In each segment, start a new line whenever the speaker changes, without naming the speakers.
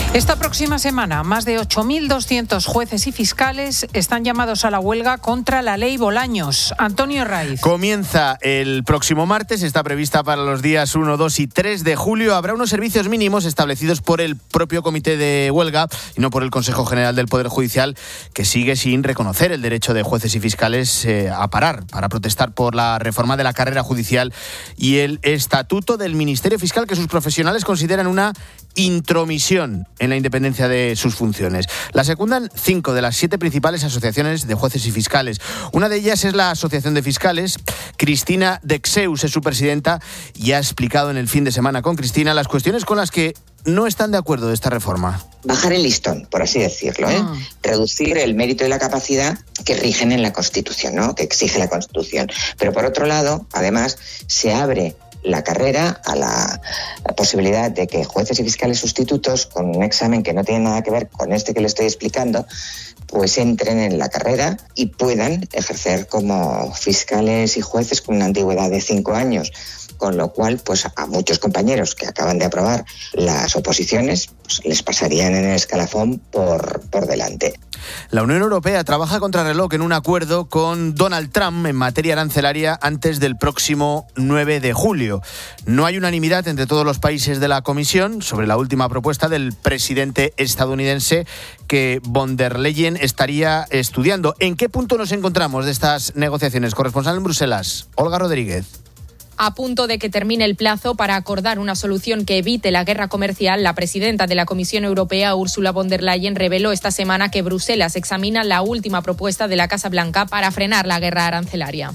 Esta próxima semana, más de 8.200 jueces y fiscales están llamados a la huelga contra la ley Bolaños. Antonio Raiz.
Comienza el próximo martes, está prevista para los días 1, 2 y 3 de julio. Habrá unos servicios mínimos establecidos por el propio comité de huelga y no por el Consejo General del Poder Judicial, que sigue sin reconocer el derecho de jueces y fiscales a parar para protestar por la reforma de la carrera judicial y el estatuto del Ministerio Fiscal, que sus profesionales consideran una intromisión en la independencia de sus funciones. La secundan 5 de las 7 principales asociaciones de jueces y fiscales. Una de ellas es la Asociación de Fiscales. Cristina Dexeus es su presidenta y ha explicado en el fin de semana con Cristina las cuestiones con las que no están de acuerdo de esta reforma.
Bajar el listón, por así decirlo, reducir el mérito y la capacidad que rigen en la Constitución, ¿no? Que exige la Constitución. Pero por otro lado, además, se abre la carrera a la posibilidad de que jueces y fiscales sustitutos con un examen que no tiene nada que ver con este que le estoy explicando, pues entren en la carrera y puedan ejercer como fiscales y jueces con una antigüedad de 5 años. Con lo cual, pues a muchos compañeros que acaban de aprobar las oposiciones, pues les pasarían en el escalafón por delante.
La Unión Europea trabaja contrarreloj en un acuerdo con Donald Trump en materia arancelaria antes del próximo 9 de julio. No hay unanimidad entre todos los países de la Comisión sobre la última propuesta del presidente estadounidense que von der Leyen estaría estudiando. ¿En qué punto nos encontramos de estas negociaciones? Corresponsal en Bruselas, Olga Rodríguez.
A punto de que termine el plazo para acordar una solución que evite la guerra comercial, la presidenta de la Comisión Europea, Ursula von der Leyen, reveló esta semana que Bruselas examina la última propuesta de la Casa Blanca para frenar la guerra arancelaria.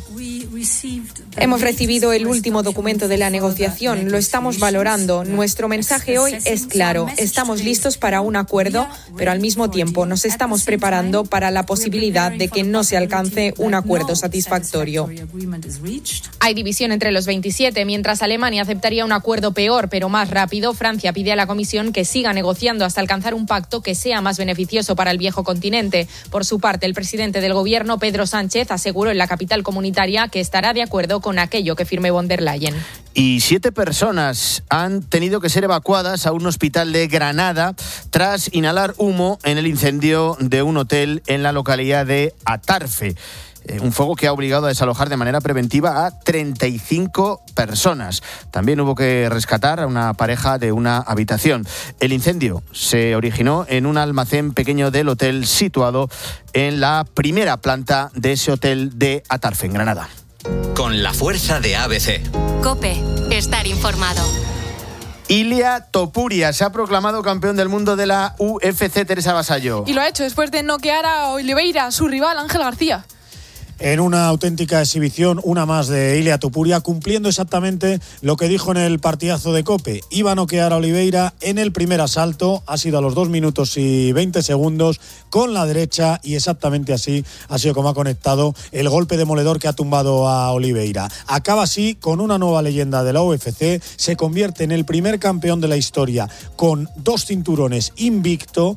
Hemos recibido el último documento de la negociación, lo estamos valorando. Nuestro mensaje hoy es claro, estamos listos para un acuerdo, pero al mismo tiempo nos estamos preparando para la posibilidad de que no se alcance un acuerdo satisfactorio.
Hay división entre los 27, mientras Alemania aceptaría un acuerdo peor, pero más rápido. Francia pide a la Comisión que siga negociando hasta alcanzar un pacto que sea más beneficioso para el viejo continente. Por su parte, el presidente del gobierno, Pedro Sánchez, aseguró en la capital comunitaria que estará de acuerdo con aquello que firme von der Leyen.
Y 7 personas han tenido que ser evacuadas a un hospital de Granada tras inhalar humo en el incendio de un hotel en la localidad de Atarfe. Un fuego que ha obligado a desalojar de manera preventiva a 35 personas. También hubo que rescatar a una pareja de una habitación. El incendio se originó en un almacén pequeño del hotel situado en la primera planta de ese hotel de Atarfe, en Granada.
Con la fuerza de ABC.
COPE. Estar informado.
Ilia Topuria se ha proclamado campeón del mundo de la UFC, Teresa Vasallo.
Y lo ha hecho después de noquear a Oliveira, su rival Ángel García.
En una auténtica exhibición, una más de Ilia Topuria, cumpliendo exactamente lo que dijo en el partidazo de COPE. Iba a noquear a Oliveira en el primer asalto, ha sido a los 2 minutos y 20 segundos, con la derecha, y exactamente así ha sido como ha conectado el golpe demoledor que ha tumbado a Oliveira. Acaba así con una nueva leyenda de la UFC, se convierte en el primer campeón de la historia con 2 cinturones invicto,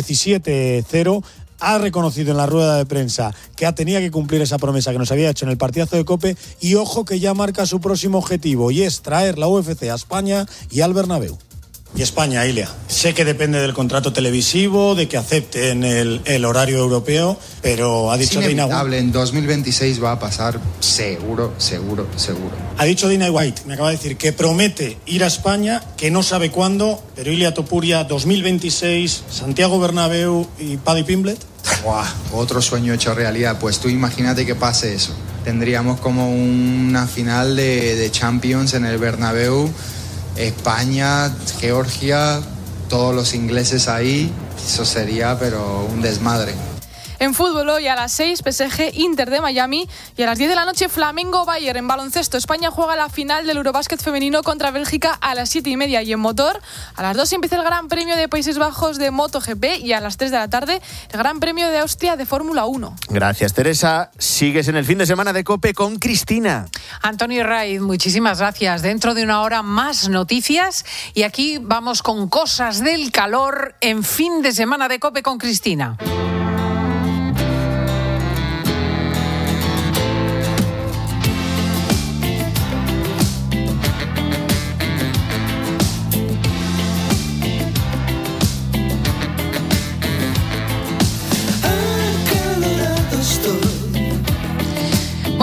17-0, ha reconocido en la rueda de prensa que tenía que cumplir esa promesa que nos había hecho en el partidazo de COPE, y ojo que ya marca su próximo objetivo, y es traer la UFC a España y al Bernabéu. Y España, Ilia. Sé que depende del contrato televisivo, de que acepten el horario europeo, pero ha dicho Dana White.
En 2026 va a pasar seguro.
Ha dicho Dana White, me acaba de decir, que promete ir a España, que no sabe cuándo, pero Ilia Topuria, 2026, Santiago Bernabéu y Paddy Pimblett.
¡Buah! Otro sueño hecho realidad. Pues tú imagínate que pase eso. Tendríamos como una final de Champions en el Bernabéu. España, Georgia, todos los ingleses ahí, eso sería pero un desmadre.
En fútbol hoy a las 6, PSG Inter de Miami, y a las 10 de la noche Flamengo Bayern. En baloncesto, España juega la final del Eurobásquet femenino contra Bélgica a las 7:30, y en motor a las 2 empieza el Gran Premio de Países Bajos de MotoGP, y a las 3 de la tarde el Gran Premio de Austria de Fórmula 1.
Gracias, Teresa. Sigues en el fin de semana de COPE con Cristina.
Antonio Raiz, muchísimas gracias. Dentro de una hora más noticias, y aquí vamos con cosas del calor en fin de semana de COPE con Cristina.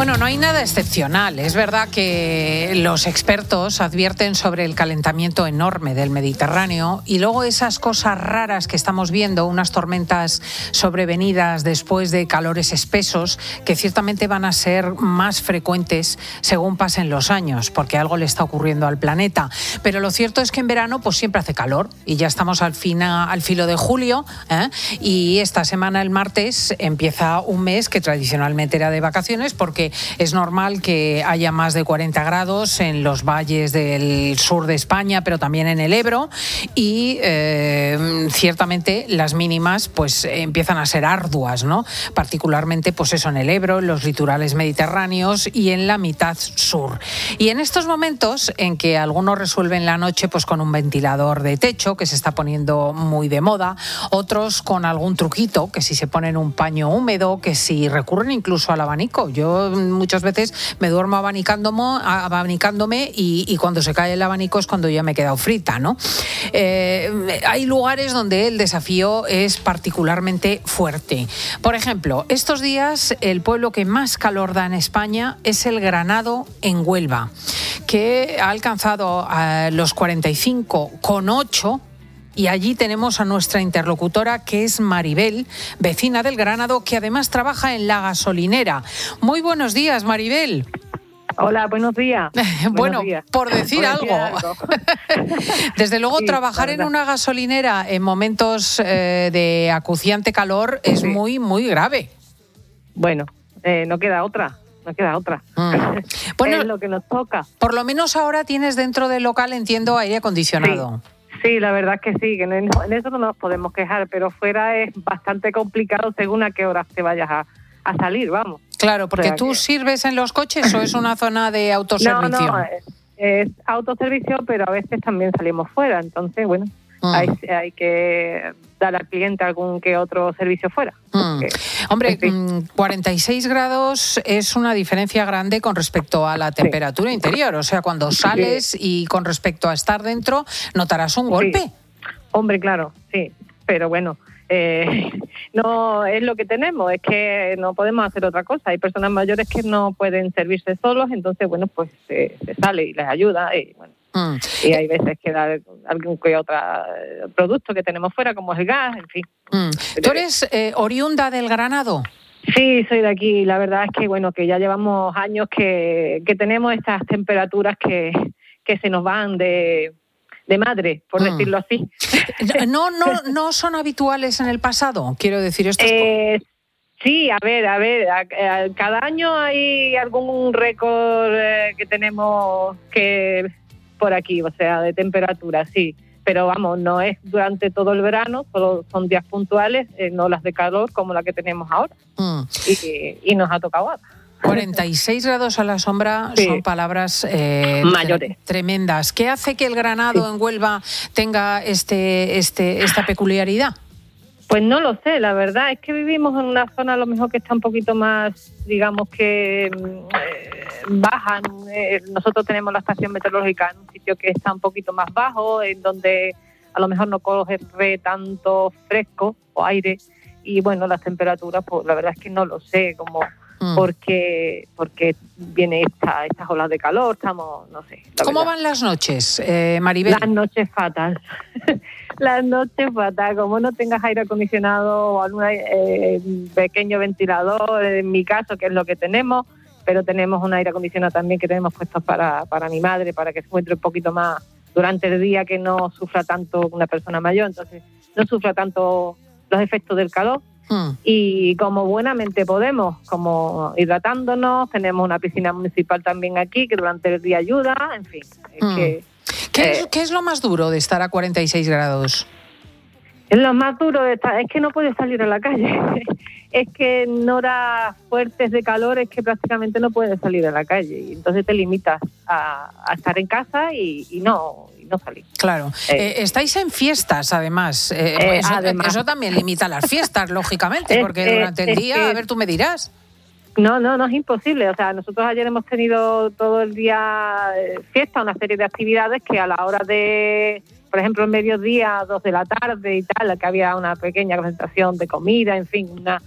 Bueno, no hay nada excepcional. Es verdad que los expertos advierten sobre el calentamiento enorme del Mediterráneo y luego esas cosas raras que estamos viendo, unas tormentas sobrevenidas después de calores espesos, que ciertamente van a ser más frecuentes según pasen los años, porque algo le está ocurriendo al planeta. Pero lo cierto es que en verano pues siempre hace calor y ya estamos al filo de julio, y esta semana, el martes, empieza un mes que tradicionalmente era de vacaciones, porque es normal que haya más de 40 grados en los valles del sur de España, pero también en el Ebro, y ciertamente las mínimas pues empiezan a ser arduas, ¿no? Particularmente pues eso, en el Ebro, en los litorales mediterráneos y en la mitad sur. Y en estos momentos en que algunos resuelven la noche pues con un ventilador de techo, que se está poniendo muy de moda, otros con algún truquito, que si se ponen un paño húmedo, que si recurren incluso al abanico. Yo muchas veces me duermo abanicándome y cuando se cae el abanico es cuando ya me he quedado frita, ¿no? Hay lugares donde el desafío es particularmente fuerte. Por ejemplo, estos días el pueblo que más calor da en España es el Granado, en Huelva, que ha alcanzado los 45,8. Y allí tenemos a nuestra interlocutora, que es Maribel, vecina del Granado, que además trabaja en la gasolinera. Muy buenos días, Maribel.
Hola, buenos días.
Bueno,
buenos días.
Por decir algo. Desde luego, sí, trabajar en una gasolinera en momentos de acuciante calor es muy, muy grave.
Bueno, no queda otra. Bueno, es lo que nos toca.
Por lo menos ahora tienes dentro del local, entiendo, aire acondicionado.
Sí, la verdad es que sí, que en eso no nos podemos quejar, pero fuera es bastante complicado según a qué horas te vayas a salir, vamos.
Claro, porque ¿tú sirves en los coches o es una zona de autoservicio?
No, es autoservicio, pero a veces también salimos fuera, entonces, bueno, hay que dar al cliente algún que otro servicio fuera.
Hombre, 46 grados es una diferencia grande con respecto a la temperatura interior. O sea, cuando sales y con respecto a estar dentro, notarás un golpe.
Hombre, claro, sí. Pero bueno, no es lo que tenemos, es que no podemos hacer otra cosa. Hay personas mayores que no pueden servirse solos, entonces, bueno, pues se sale y les ayuda y bueno. Y hay veces que da algún que otro producto que tenemos fuera, como es el gas, en fin.
¿Tú eres oriunda del Granado?
Sí, soy de aquí. La verdad es que bueno, que ya llevamos años que tenemos estas temperaturas que se nos van de madre, por decirlo así.
¿No son habituales en el pasado? Quiero decir, esto
sí, a ver, cada año hay algún récord que tenemos que por aquí, o sea, de temperatura, sí. Pero vamos, no es durante todo el verano, solo son días puntuales, no las de calor como la que tenemos ahora. Y nos ha tocado ahora.
46 grados a la sombra son palabras
mayores,
tremendas. ¿Qué hace que el Granado en Huelva tenga esta peculiaridad?
Pues no lo sé, la verdad es que vivimos en una zona a lo mejor que está un poquito más, digamos que baja. Nosotros tenemos la estación meteorológica en un sitio que está un poquito más bajo, en donde a lo mejor no coge tanto fresco o aire, y bueno, las temperaturas, pues la verdad es que no lo sé, como porque viene estas olas de calor, estamos, no sé.
¿Cómo van las noches, Maribel?
Las noches fatal. Las noches fatal, como no tengas aire acondicionado o algún pequeño ventilador, en mi caso, que es lo que tenemos, pero tenemos un aire acondicionado también que tenemos puesto para mi madre, para que se encuentre un poquito más durante el día, que no sufra tanto una persona mayor, entonces no sufra tanto los efectos del calor. Y como buenamente podemos, como hidratándonos, tenemos una piscina municipal también aquí que durante el día ayuda, en fin.
¿Qué es lo más duro de estar a 46 grados?
Lo más duro de estar es que no puedes salir a la calle. Es que en horas fuertes de calor es que prácticamente no puedes salir a la calle. Y entonces te limitas a estar en casa y no salir.
Claro. Estáis en fiestas, además. Eso también limita las fiestas, lógicamente, porque durante el día, a ver, tú me dirás.
No es imposible. O sea, nosotros ayer hemos tenido todo el día fiesta, una serie de actividades que a la hora de, por ejemplo, el mediodía, 2 de la tarde y tal, que había una pequeña presentación de comida, en fin,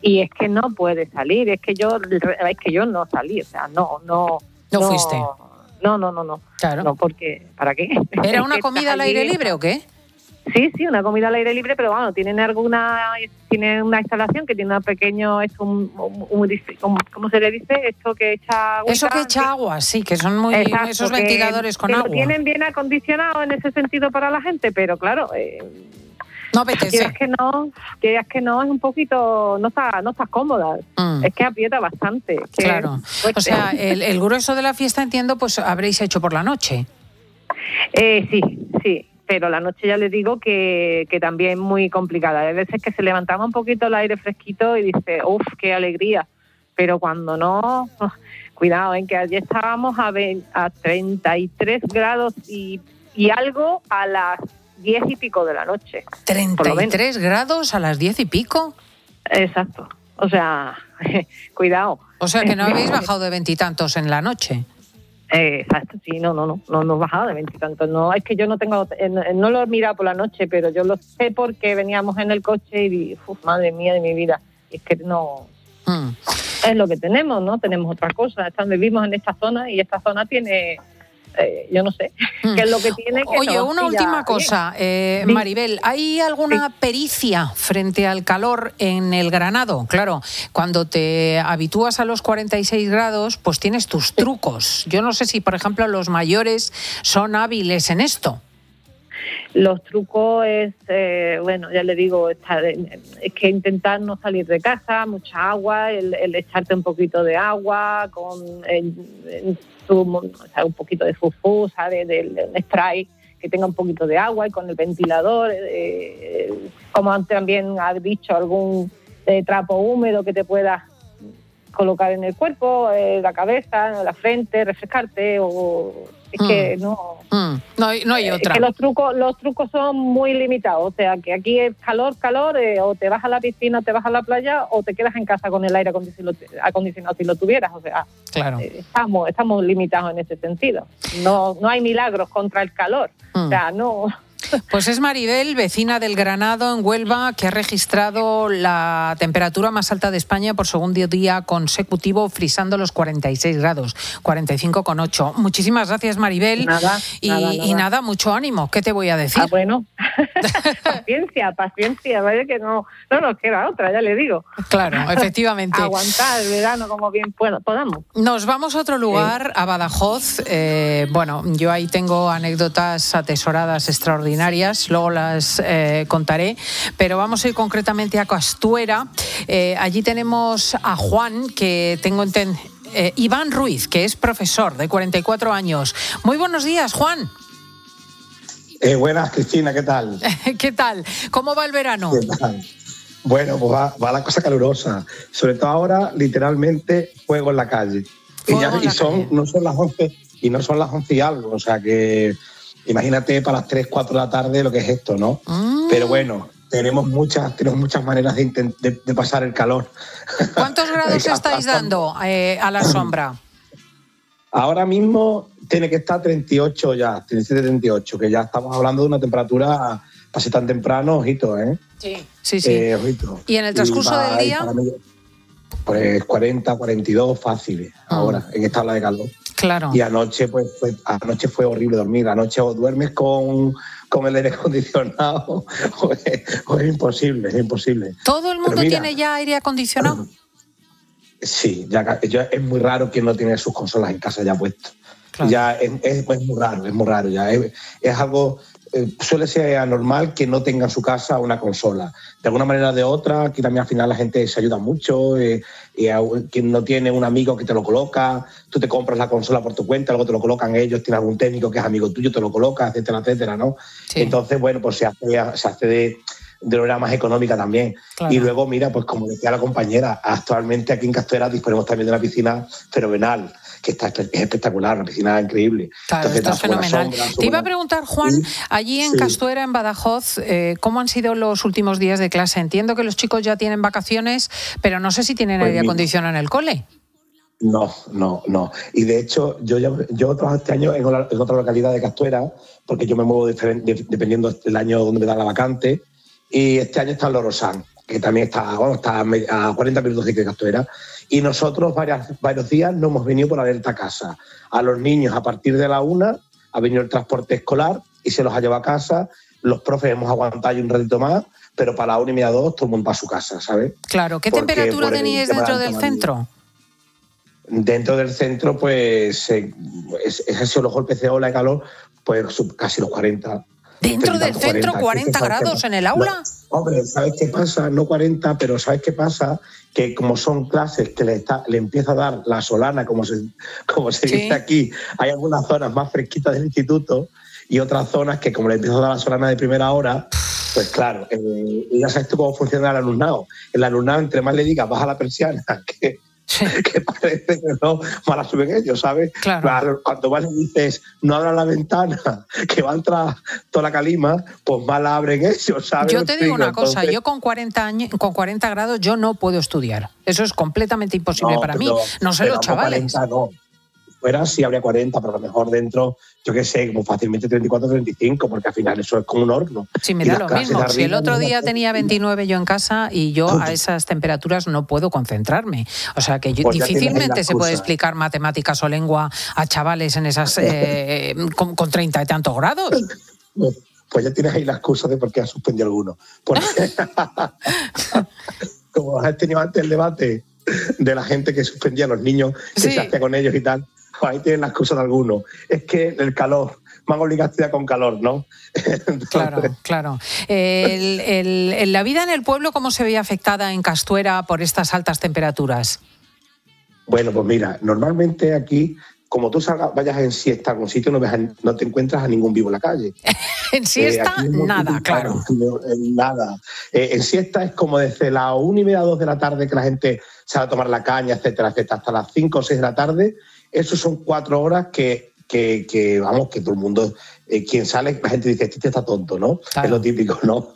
y es que no puede salir, es que yo no salí, o sea, no
fuiste.
No.
Claro.
No, porque ¿para qué?
¿Era una comida al aire libre o qué?
Sí, una comida al aire libre, pero bueno, tienen una instalación que tiene una pequeño, ¿cómo se le dice? Esto que echa agua.
Eso que echa agua, sí, que son muy
exacto,
esos ventiladores con agua.
Lo tienen bien acondicionado en ese sentido para la gente, pero claro,
no apetece.
Quieras que no, es un poquito, no estás cómoda. Es que aprieta bastante.
Claro. O sea, el grueso de la fiesta, entiendo, pues habréis hecho por la noche.
Sí. Pero la noche ya les digo que también es muy complicada. Hay veces que se levantaba un poquito el aire fresquito y dice, ¡uf, qué alegría! Pero cuando no, cuidado, que ayer estábamos a 33 grados y algo a las 10 y pico de la noche.
¿33 grados a las 10 y pico?
Exacto. O sea, cuidado.
O sea, que no habéis bajado de 20 y tantos en la noche.
Exacto, sí, no hemos bajado de 20 y tantos. No, es que yo no lo he mirado por la noche, pero yo lo sé porque veníamos en el coche y dije, madre mía de mi vida, es que no es lo que tenemos, ¿no? Tenemos otra cosa. Vivimos en esta zona y esta zona tiene, yo no sé, qué es lo que tiene. Que
oye, una última cosa, Maribel, ¿hay alguna pericia frente al calor en el Granado? Claro, cuando te habitúas a los 46 grados, pues tienes tus trucos. Yo no sé si, por ejemplo, los mayores son hábiles en esto.
Los trucos es, ya le digo, es que intentar no salir de casa, mucha agua, el echarte un poquito de agua con un poquito de fufú, ¿sabes? Del spray que tenga un poquito de agua y con el ventilador, como también has dicho, algún trapo húmedo que te puedas colocar en el cuerpo, la cabeza, en la frente, refrescarte o... Es que no
hay otra.
Es que los trucos son muy limitados. O sea, que aquí es calor, o te vas a la piscina, o te vas a la playa, o te quedas en casa con el aire acondicionado si lo tuvieras. O sea,
claro.
Estamos limitados en ese sentido. No hay milagros contra el calor. O sea, no...
Pues es Maribel, vecina del Granado, en Huelva, que ha registrado la temperatura más alta de España por segundo día consecutivo, frisando los 46 grados, 45,8. Muchísimas gracias, Maribel.
Nada.
Nada, mucho ánimo. ¿Qué te voy a decir?
Bueno, paciencia, vaya que no nos queda otra, ya le digo.
Claro, efectivamente.
Aguantar el verano como bien podamos.
Nos vamos a otro lugar, a Badajoz. Yo ahí tengo anécdotas atesoradas extraordinarias, luego las contaré, pero vamos a ir concretamente a Castuera. Allí tenemos a Juan, que tengo Iván Ruiz, que es profesor de 44 años. Muy buenos días, Juan.
Buenas, Cristina, ¿qué tal?
¿Qué tal? ¿Cómo va el verano?
¿Qué tal? Bueno, pues va la cosa calurosa. Sobre todo ahora, literalmente, fuego en la calle. No son las 11 y algo, o sea que... Imagínate para las 3, 4 de la tarde lo que es esto, ¿no? Pero bueno, tenemos muchas maneras de pasar el calor.
¿Cuántos grados estáis dando a la sombra?
Ahora mismo tiene que estar 38 ya, 37, 38, que ya estamos hablando de una temperatura casi tan temprano, ojito, ¿eh?
Sí.
Ojito.
¿Y en el transcurso del día?
Pues 40, 42 fáciles ahora, en esta ola de calor.
Claro.
Y anoche fue horrible dormir. Anoche o duermes con el aire acondicionado o es imposible.
¿Todo el mundo tiene ya aire acondicionado?
Sí, ya es muy raro quien no tiene sus consolas en casa ya puestas. Claro. Ya es muy raro. Ya es algo... suele ser anormal que no tenga en su casa una consola. De alguna manera o de otra, aquí también al final la gente se ayuda mucho, quien no tiene un amigo que te lo coloca, tú te compras la consola por tu cuenta, luego te lo colocan ellos, tienes algún técnico que es amigo tuyo, te lo coloca, etcétera, ¿no? Sí. Entonces, bueno, pues se hace de manera más económica también. Claro. Y luego, mira, pues como decía la compañera, actualmente aquí en Castuera disponemos también de una piscina fenomenal, que es espectacular, una piscina increíble.
Claro, está fenomenal. Te iba a preguntar, Juan, allí en Castuera, en Badajoz, ¿cómo han sido los últimos días de clase? Entiendo que los chicos ya tienen vacaciones, pero no sé si tienen aire acondicionado en el cole.
No. Y de hecho, yo trabajo este año en otra localidad de Castuera, porque yo me muevo dependiendo del año donde me da la vacante, y este año está en Lorosán. que también está a 40 minutos de Castuera, y nosotros varios días nos hemos venido por alerta a casa. A los niños a partir de la 1 ha venido el transporte escolar y se los ha llevado a casa. Los profes hemos aguantado un ratito más, pero para la 1:30, 2, todo el mundo para su casa, ¿sabes?
Claro. ¿Qué temperatura teníais dentro del centro?
Dentro del centro, pues, ha sido los golpes de ola de calor, pues casi los 40.
¿Dentro del centro 40 grados en el aula?
No, hombre, ¿sabes qué pasa? No 40, pero ¿sabes qué pasa? Que como son clases que le empieza a dar la solana, como se dice aquí, hay algunas zonas más fresquitas del instituto y otras zonas que como le empieza a dar la solana de primera hora, pues claro, ya sabes tú cómo funciona el alumnado. El alumnado, entre más le digas, baja la persiana, que parece que no, más la suben ellos, ¿sabes?
Claro.
Cuando más le dices, no abran la ventana, que va a entrar toda la calima, pues más la abren ellos, ¿sabes?
Yo te digo una cosa, yo con 40 grados yo no puedo estudiar. Eso es completamente imposible para mí. No sé los chavales.
40, no. Fuera sí habría 40, pero a lo mejor dentro, yo qué sé, como fácilmente 34, 35, porque al final eso es como un horno.
Sí, me da lo mismo. Si el otro día tenía 29 yo en casa y yo a esas temperaturas no puedo concentrarme. O sea que
pues
difícilmente se puede explicar matemáticas o lengua a chavales en esas con 30 y tantos grados.
Pues ya tienes ahí la excusa de por qué has suspendido alguno. Porque como has tenido antes el debate de la gente que suspendía a los niños, que se hacía con ellos y tal, pues ahí tienen la excusa de algunos. Es que el calor, me han obligado a estudiar con calor, ¿no? Entonces,
claro. La vida en el pueblo, ¿cómo se ve afectada en Castuera por estas altas temperaturas?
Bueno, pues mira, normalmente aquí, como tú vayas en siesta a algún sitio, no te encuentras a ningún vivo en la calle.
En siesta, nada, claro.
Nada. En siesta es como desde las 1:30, 2 de la tarde que la gente sale a tomar la caña, etcétera, etcétera, hasta las 5 o 6 de la tarde. Eso son 4 horas que vamos, que todo el mundo, quien sale, la gente dice, este está tonto, ¿no? Claro. Es lo típico, ¿no?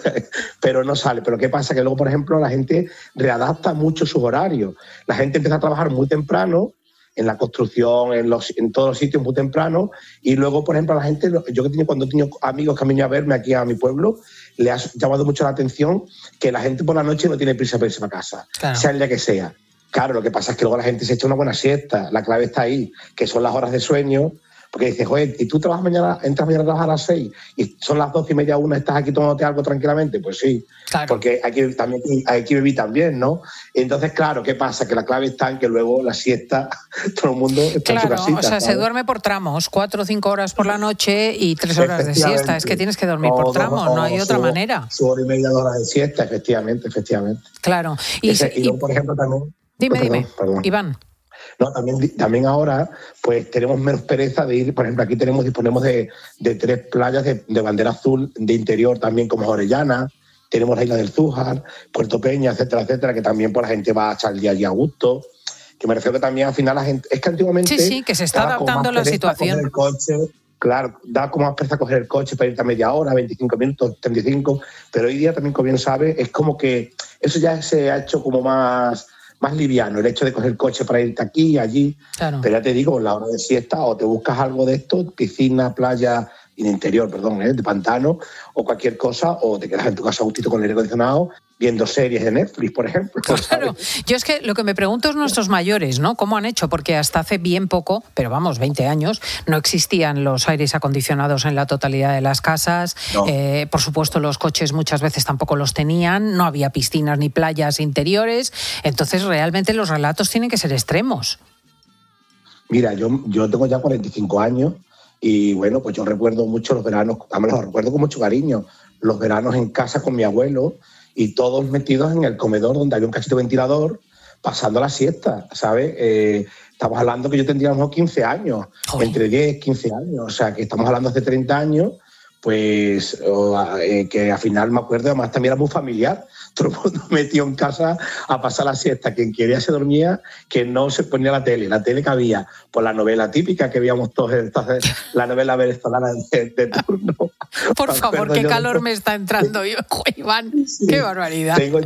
Pero no sale. Pero ¿qué pasa? Que luego, por ejemplo, la gente readapta mucho sus horarios. La gente empieza a trabajar muy temprano, en la construcción, en todos los sitios muy temprano, y luego, por ejemplo, a la gente, cuando he tenido amigos que han venido a verme aquí a mi pueblo, le ha llamado mucho la atención que la gente por la noche no tiene prisa para irse para casa, sea el día que sea. Claro, lo que pasa es que luego la gente se echa una buena siesta, la clave está ahí, que son las horas de sueño, porque dices, joder, ¿y tú entras mañana a trabajar a las 6 y son las 12:30, 1, estás aquí tomándote algo tranquilamente? Pues sí, claro. Porque hay que vivir también, ¿no? Entonces, claro, ¿qué pasa? Que la clave está en que luego la siesta, todo el mundo está en su casita.
O sea, ¿sabes? Se duerme por tramos, 4 o 5 horas por la noche y 3 horas de siesta. Es que tienes que dormir por tramos, no hay otra manera.
Su 1:30, 2 horas de siesta, efectivamente.
Claro.
Y luego, por ejemplo, también...
Dime, Iván.
No, también ahora pues tenemos menos pereza de ir, por ejemplo, aquí disponemos de 3 playas de bandera azul de interior también, como Orellana, tenemos la isla del Zújar, Puerto Peña, etcétera, etcétera, que también pues la gente va a echar el día allí a gusto, que me refiero que también al final la gente, es que antiguamente...
Sí, que se está adaptando la situación.
El coche, claro, da como más pereza coger el coche para irte a media hora, 25 minutos, 35, pero hoy día también, como bien sabes, es como que eso ya se ha hecho como más liviano, el hecho de coger el coche para irte aquí y allí. Claro. Pero ya te digo, en la hora de siesta o te buscas algo de esto, piscina, playa, en interior, de pantano o cualquier cosa, o te quedas en tu casa a gustito con el aire acondicionado viendo series de Netflix, por ejemplo.
Claro,
¿sabes?
Yo es que lo que me pregunto es nuestros mayores, ¿no? ¿Cómo han hecho? Porque hasta hace bien poco, pero vamos, 20 años, no existían los aires acondicionados en la totalidad de las casas. No. Por supuesto, los coches muchas veces tampoco los tenían, no había piscinas ni playas interiores. Entonces, realmente los relatos tienen que ser extremos.
Mira, yo tengo ya 45 años y, bueno, pues yo recuerdo mucho los veranos, además los recuerdo con mucho cariño, los veranos en casa con mi abuelo, y todos metidos en el comedor donde había un cachito ventilador pasando la siesta, ¿sabes? Estamos hablando que yo tendría unos 15 años, entre 10 y 15 años, o sea, que estamos hablando hace 30 años, pues que al final me acuerdo, además también era muy familiar, todo el mundo metido en casa a pasar la siesta, quien quería se dormía, que no se ponía la tele que había, pues la novela típica que veíamos todos, entonces, la novela venezolana de turno.
Por favor, qué calor me está entrando yo, Iván, sí, qué barbaridad.
Tengo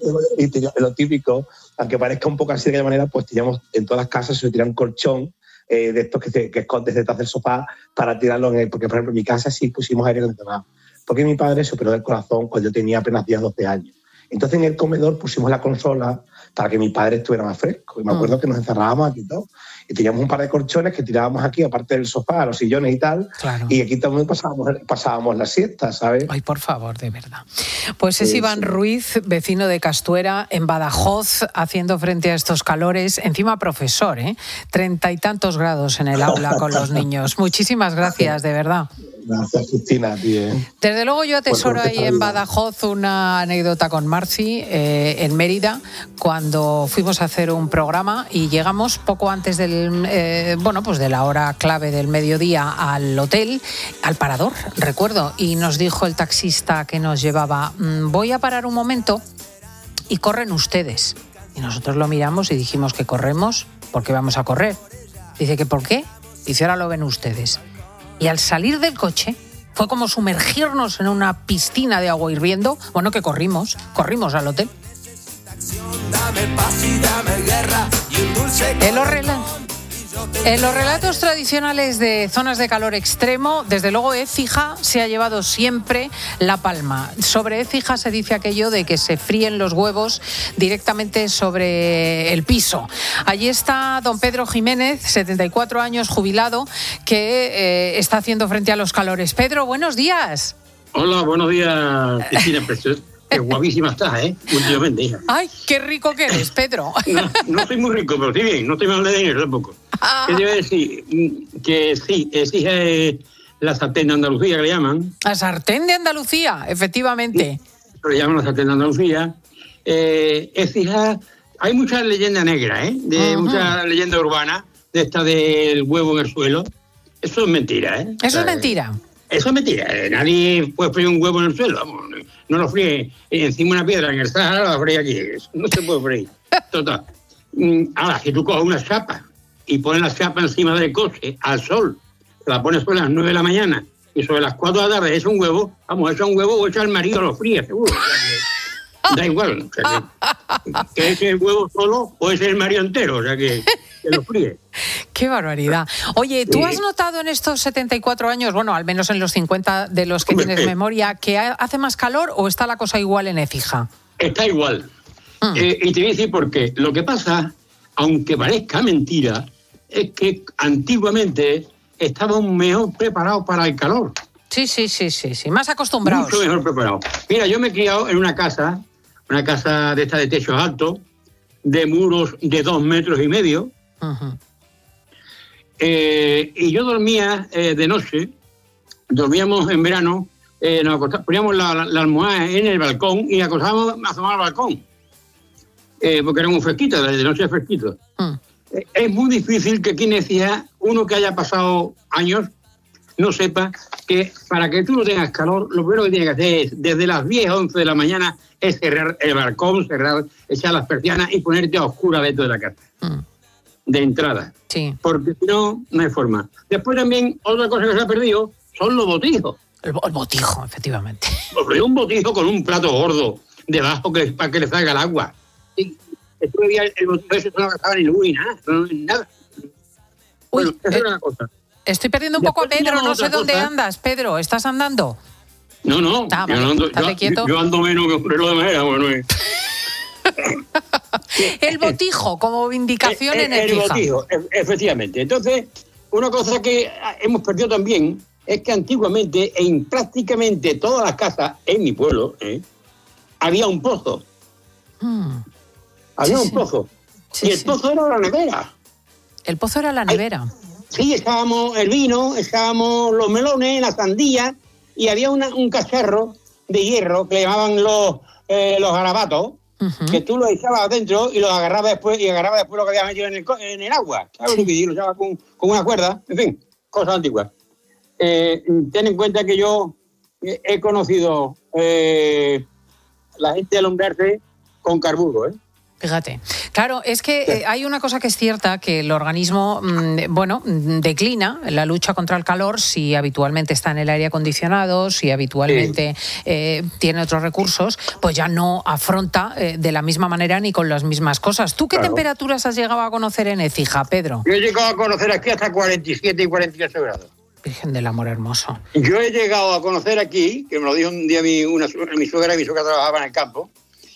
lo típico, aunque parezca un poco así de aquella manera, pues teníamos en todas las casas se tira un colchón de estos que escondes detrás del sofá para tirarlo porque por ejemplo en mi casa sí pusimos aire acondicionado, porque mi padre se operó del corazón cuando yo tenía apenas 10 12 años. Entonces en el comedor pusimos la consola para que mi padre estuviera más fresco. Y me acuerdo que nos encerrábamos aquí todo. Y teníamos un par de colchones que tirábamos aquí, aparte del sofá, los sillones y tal.
Claro.
Y aquí también pasábamos la siesta, ¿sabes?
Ay, por favor, de verdad. Pues es Iván Ruiz, vecino de Castuera, en Badajoz, haciendo frente a estos calores. Encima profesor, 30 y tantos grados en el aula con los niños. Muchísimas gracias, de verdad.
Gracias, Cristina, a ti.
Desde luego yo atesoro ahí en Badajoz una anécdota con Marci, en Mérida, cuando fuimos a hacer un programa y llegamos poco antes de la hora clave del mediodía al hotel, al parador, recuerdo, y nos dijo el taxista que nos llevaba, voy a parar un momento y corren ustedes. Y nosotros lo miramos y dijimos que corremos porque vamos a correr. Dice que ¿por qué? Dice, ahora lo ven ustedes. Y al salir del coche fue como sumergirnos en una piscina de agua hirviendo. Bueno, que corrimos al hotel. En los relatos tradicionales de zonas de calor extremo, desde luego Écija se ha llevado siempre la palma. Sobre Écija se dice aquello de que se fríen los huevos directamente sobre el piso. Allí está don Pedro Jiménez, 74 años, jubilado, que está haciendo frente a los calores. Pedro, buenos días.
Hola, buenos días, Cristina. Qué guapísima estás, últimamente, hija.
Ay, qué rico que eres, Pedro.
No soy muy rico, pero estoy bien, no estoy mal de dinero tampoco. ¿Qué te iba a decir? Que sí, exige la sartén de Andalucía, que le llaman.
La sartén de Andalucía, efectivamente.
Sí, le llaman la sartén de Andalucía. Exige, hay muchas leyendas negras, muchas leyendas urbanas, de esta del huevo en el suelo. Eso es mentira,
Eso es mentira.
Eso es mentira. Nadie puede freír un huevo en el suelo. Vamos, no lo fríe encima de una piedra en el Sahara, lo fríe aquí. No se puede freír. Total. Ahora, si tú coges una chapa y pones la chapa encima del coche al sol, la pones sobre las 9 de la mañana y sobre las 4 de la tarde echa un huevo, vamos, echa un huevo o echa al marido, lo fríe, seguro. O sea, da igual. O sea, que es el huevo solo o es el marido entero. O sea, que lo fríe.
¡Qué barbaridad! Oye, ¿tú has notado en estos 74 años, bueno, al menos en los 50 de los que tienes memoria, que hace más calor o está la cosa igual en Écija?
Está igual. Y te voy a decir por qué. Lo que pasa, aunque parezca mentira, es que antiguamente estábamos mejor preparados para el calor.
Sí, más acostumbrados.
Mucho mejor preparados. Mira, yo me he criado en una casa de esta de techos altos, de muros de 2,5 metros. Uh-huh. Y yo dormía de noche, dormíamos en verano, poníamos la almohada en el balcón y acostábamos a asomar al balcón, porque era muy fresquito, de noche es fresquito. Es muy difícil que quien decía, uno que haya pasado años, no sepa que para que tú no tengas calor, lo primero que tienes que hacer es, desde las 10 a 11 de la mañana, es cerrar el balcón, echar las persianas y ponerte a oscura dentro de la casa. De entrada.
Sí.
Porque si no, no hay forma. Después también, otra cosa que se ha perdido son los botijos.
El botijo, efectivamente.
Un botijo con un plato gordo debajo para que le salga el agua. Y estuve viendo el botijo ese, no gastaba ni luz ni nada.
Uy,
bueno, esa era una cosa.
Estoy perdiendo un poco a Pedro, no sé dónde andas. Pedro, ¿estás andando?
No. Yo ando menos que un reloj de madera. Bueno,
el botijo como indicación en
el botijo, efectivamente. Entonces, una cosa que hemos perdido también es que antiguamente en prácticamente todas las casas en mi pueblo había un pozo. Había un pozo. Y el pozo era la nevera.
El pozo era la nevera.
Sí, echábamos el vino, echábamos los melones, la sandía, y había un cacharro de hierro que le llamaban los garabatos. Uh-huh. Que tú lo echabas adentro y lo agarrabas después lo que había metido en el agua. ¿Sabes lo que digo? Lo echabas con una cuerda. En fin, cosas antiguas. Ten en cuenta que yo he conocido la gente alumbrarse con carburo,
Fíjate. Claro, es que hay una cosa que es cierta, que el organismo, declina la lucha contra el calor si habitualmente está en el aire acondicionado, si habitualmente tiene otros recursos, pues ya no afronta de la misma manera ni con las mismas cosas. ¿Tú qué temperaturas has llegado a conocer en Écija, Pedro?
Yo he llegado a conocer aquí hasta 47 y 48 grados.
Virgen del amor hermoso.
Yo he llegado a conocer aquí, que me lo dijo un día mi suegra trabajaba en el campo,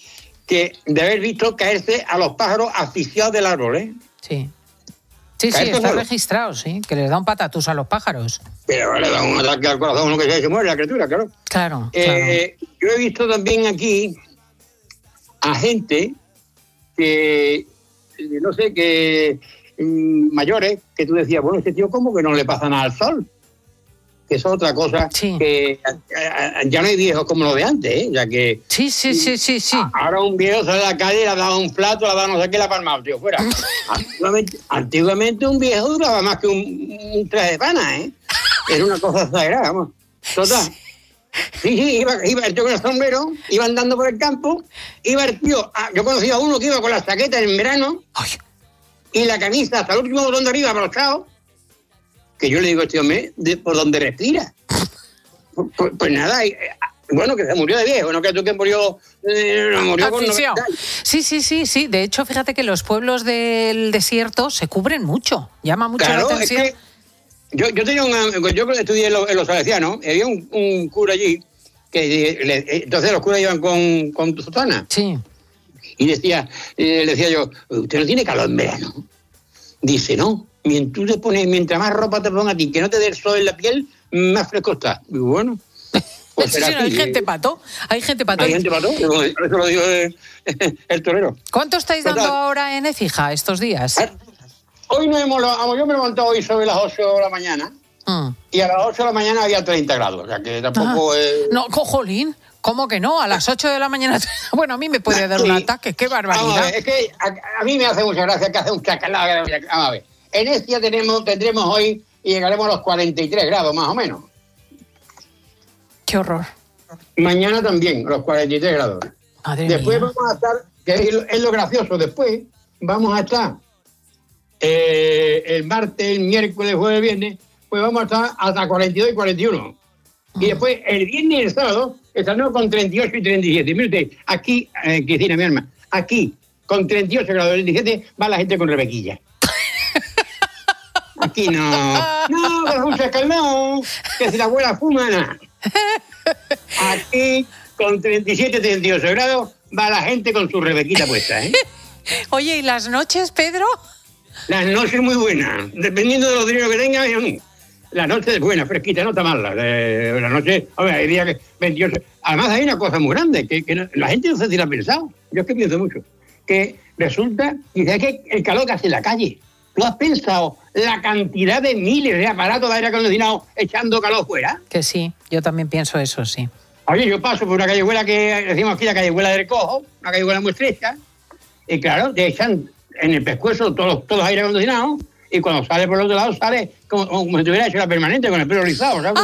que de haber visto caerse a los pájaros asfixiados del árbol, ¿eh?
Sí. Sí, está registrado, sí, que les da un patatús a los pájaros.
Pero le da un ataque al corazón, uno que se muere la criatura, claro.
Claro.
Yo he visto también aquí a gente que, no sé, que mayores, que tú decías, bueno, este tío, ¿cómo que no le pasa nada al sol? Que eso es otra cosa, que ya no hay viejos como los de antes, ¿eh? Ya que
sí.
Ahora un viejo sale a la calle, le ha dado un plato, le ha dado no sé qué, la palma, tío, fuera. Antiguamente un viejo duraba más que un traje de pana, ¿eh? Era una cosa exagerada, vamos. Total. Sí, iba el tío con el sombrero, iba andando por el campo, iba el tío, yo conocí a uno que iba con la chaqueta en verano y la camisa hasta el último botón de arriba abrochado, que yo le digo a este hombre, por donde respira. Pues nada, bueno, que se murió de viejo, no que tú que murió con 90 años.
Sí. De hecho, fíjate que los pueblos del desierto se cubren mucho, llama mucho la atención.
Es que yo tenía yo estudié en los salesianos, había un cura allí, que entonces los curas iban con sotana.
Sí.
Y le decía yo, ¿usted no tiene calor en verano? Dice, no. Mientras más ropa te ponga a ti, que no te dé el sol en la piel, más fresco está. Y bueno, pues
sí, hay gente pato.
Hay gente pato, eso lo dijo el torero.
¿Cuánto estáis dando ahora en Écija estos días?
Hoy yo me he levantado hoy sobre las 8 de la mañana, y a las 8 de la mañana había 30 grados, o sea que tampoco es...
No, cojolín. ¿Cómo que no? A las 8 de la mañana... Bueno, a mí me puede dar un ataque, qué barbaridad.
Vamos a ver, es que a mí me hace mucha gracia que hace un chacalá. Vamos a ver. En Estia tendremos hoy y llegaremos a los 43 grados, más o menos.
Qué horror.
Mañana también, los 43 grados. Después vamos a estar, que es lo gracioso, después vamos a estar el martes, el miércoles, jueves, viernes, pues vamos a estar hasta 42 y 41. Y después el viernes y el sábado estaremos con 38 y 37. Mire usted, aquí, Cristina, mi hermana, aquí, con 38 grados y 37, va la gente con rebequilla. Aquí no, que es un chacalón, que si la abuela fuma, nada. Aquí, con 37, 38 grados, va la gente con su rebequita puesta, ¿eh?
Oye, ¿y las noches, Pedro?
Las noches muy buenas, dependiendo de los dineros que tengas. La noche es buena, fresquita, no está mala. La noche, a ver, hay días que 28. Además hay una cosa muy grande, que la gente no sé si la ha pensado, yo es que pienso mucho, que resulta, dice que el calor que hace en la calle. ¿Tú has pensado la cantidad de miles de aparatos de aire acondicionado echando calor fuera?
Que sí, yo también pienso eso, sí.
Oye, yo paso por una callejuela que decimos aquí, la callejuela del Cojo, una callejuela muy estrecha, y claro, te echan en el pescuezo todos los aire acondicionados, y cuando sale por el otro lado sale como si tuviera hecho la permanente con el pelo rizado, ¿sabes?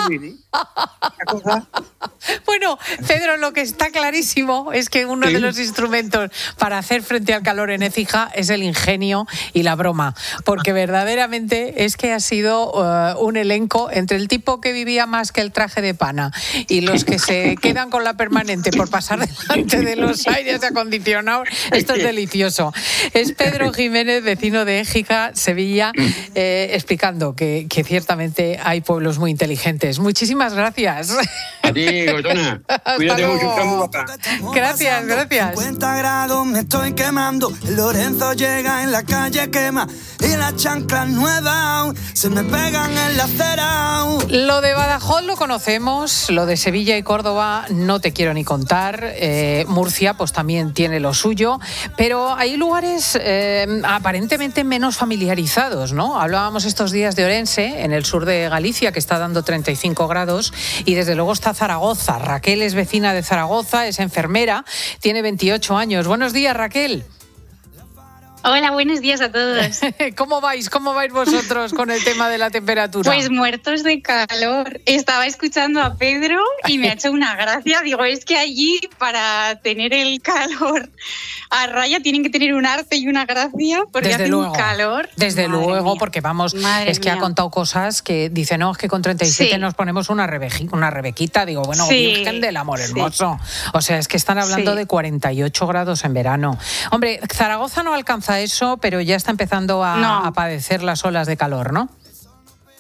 Bueno, Pedro, lo que está clarísimo es que uno de los instrumentos para hacer frente al calor en Écija es el ingenio y la broma, porque verdaderamente es que ha sido un elenco entre el tipo que vivía más que el traje de pana y los que se quedan con la permanente por pasar delante de los aires acondicionados. Esto es delicioso. Es Pedro Jiménez, vecino de Écija, Sevilla, explicando que ciertamente hay pueblos muy inteligentes. Muchísimas gracias.
A ti, Gotona. Cuídate mucho, está muy guapa.
Gracias.
50 grados me estoy quemando. El Lorenzo llega en la calle quema y las chanclas nuevas se me pegan en la acera.
Lo de Badajoz lo conocemos, lo de Sevilla y Córdoba no te quiero ni contar. Murcia pues también tiene lo suyo, pero hay lugares aparentemente menos familiarizados, ¿no? Hablábamos estos días de Orense, en el sur de Galicia, que está dando 35 grados, y desde luego está Zaragoza. Raquel es vecina de Zaragoza, es enfermera, tiene 28 años. Buenos días, Raquel.
Hola, buenos días a todos.
¿Cómo vais vosotros con el tema de la temperatura?
Pues muertos de calor. Estaba escuchando a Pedro y me ha hecho una gracia. Digo, es que allí para tener el calor a raya tienen que tener un arte y una gracia porque hace un calor.
Desde luego, porque vamos, es que ha contado cosas que dice, no, es que con 37 nos ponemos una rebequita. Digo, bueno, Virgen del Amor Hermoso. O sea, es que están hablando de 48 grados en verano. Hombre, Zaragoza no alcanza eso, pero ya está empezando a padecer las olas de calor, ¿no?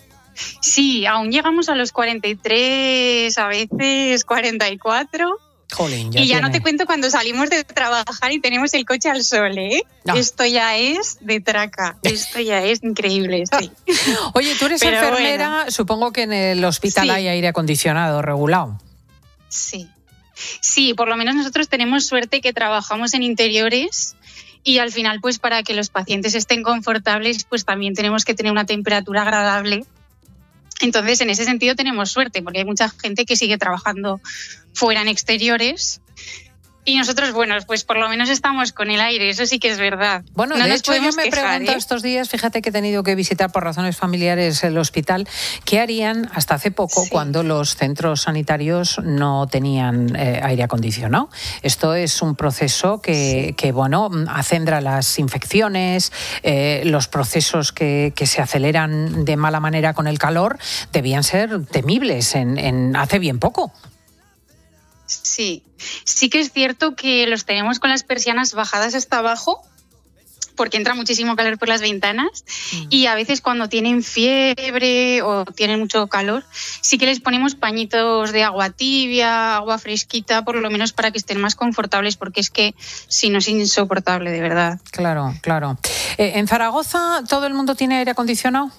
Sí, aún llegamos a los 43, a veces 44.
Jolín,
y ya no te cuento cuando salimos de trabajar y tenemos el coche al sol, ¿eh? No. Esto ya es de traca, esto ya es increíble, sí.
Oye, tú eres enfermera,
bueno.
Supongo que en el hospital hay aire acondicionado regulado.
Sí, por lo menos nosotros tenemos suerte que trabajamos en interiores y al final, pues para que los pacientes estén confortables, pues también tenemos que tener una temperatura agradable. Entonces, en ese sentido tenemos suerte, porque hay mucha gente que sigue trabajando fuera en exteriores. Y nosotros, bueno, pues por lo menos estamos con el aire, eso sí que es verdad.
Bueno,
no
de
nos
hecho yo me pregunto estos días, fíjate que he tenido que visitar por razones familiares el hospital, ¿qué harían hasta hace poco cuando los centros sanitarios no tenían aire acondicionado? Esto es un proceso que bueno, acendra las infecciones, los procesos que se aceleran de mala manera con el calor, debían ser temibles en hace bien poco.
Sí que es cierto que los tenemos con las persianas bajadas hasta abajo porque entra muchísimo calor por las ventanas y a veces cuando tienen fiebre o tienen mucho calor sí que les ponemos pañitos de agua tibia, agua fresquita, por lo menos para que estén más confortables, porque es que si no es insoportable, de verdad.
Claro. ¿En Zaragoza todo el mundo tiene aire acondicionado?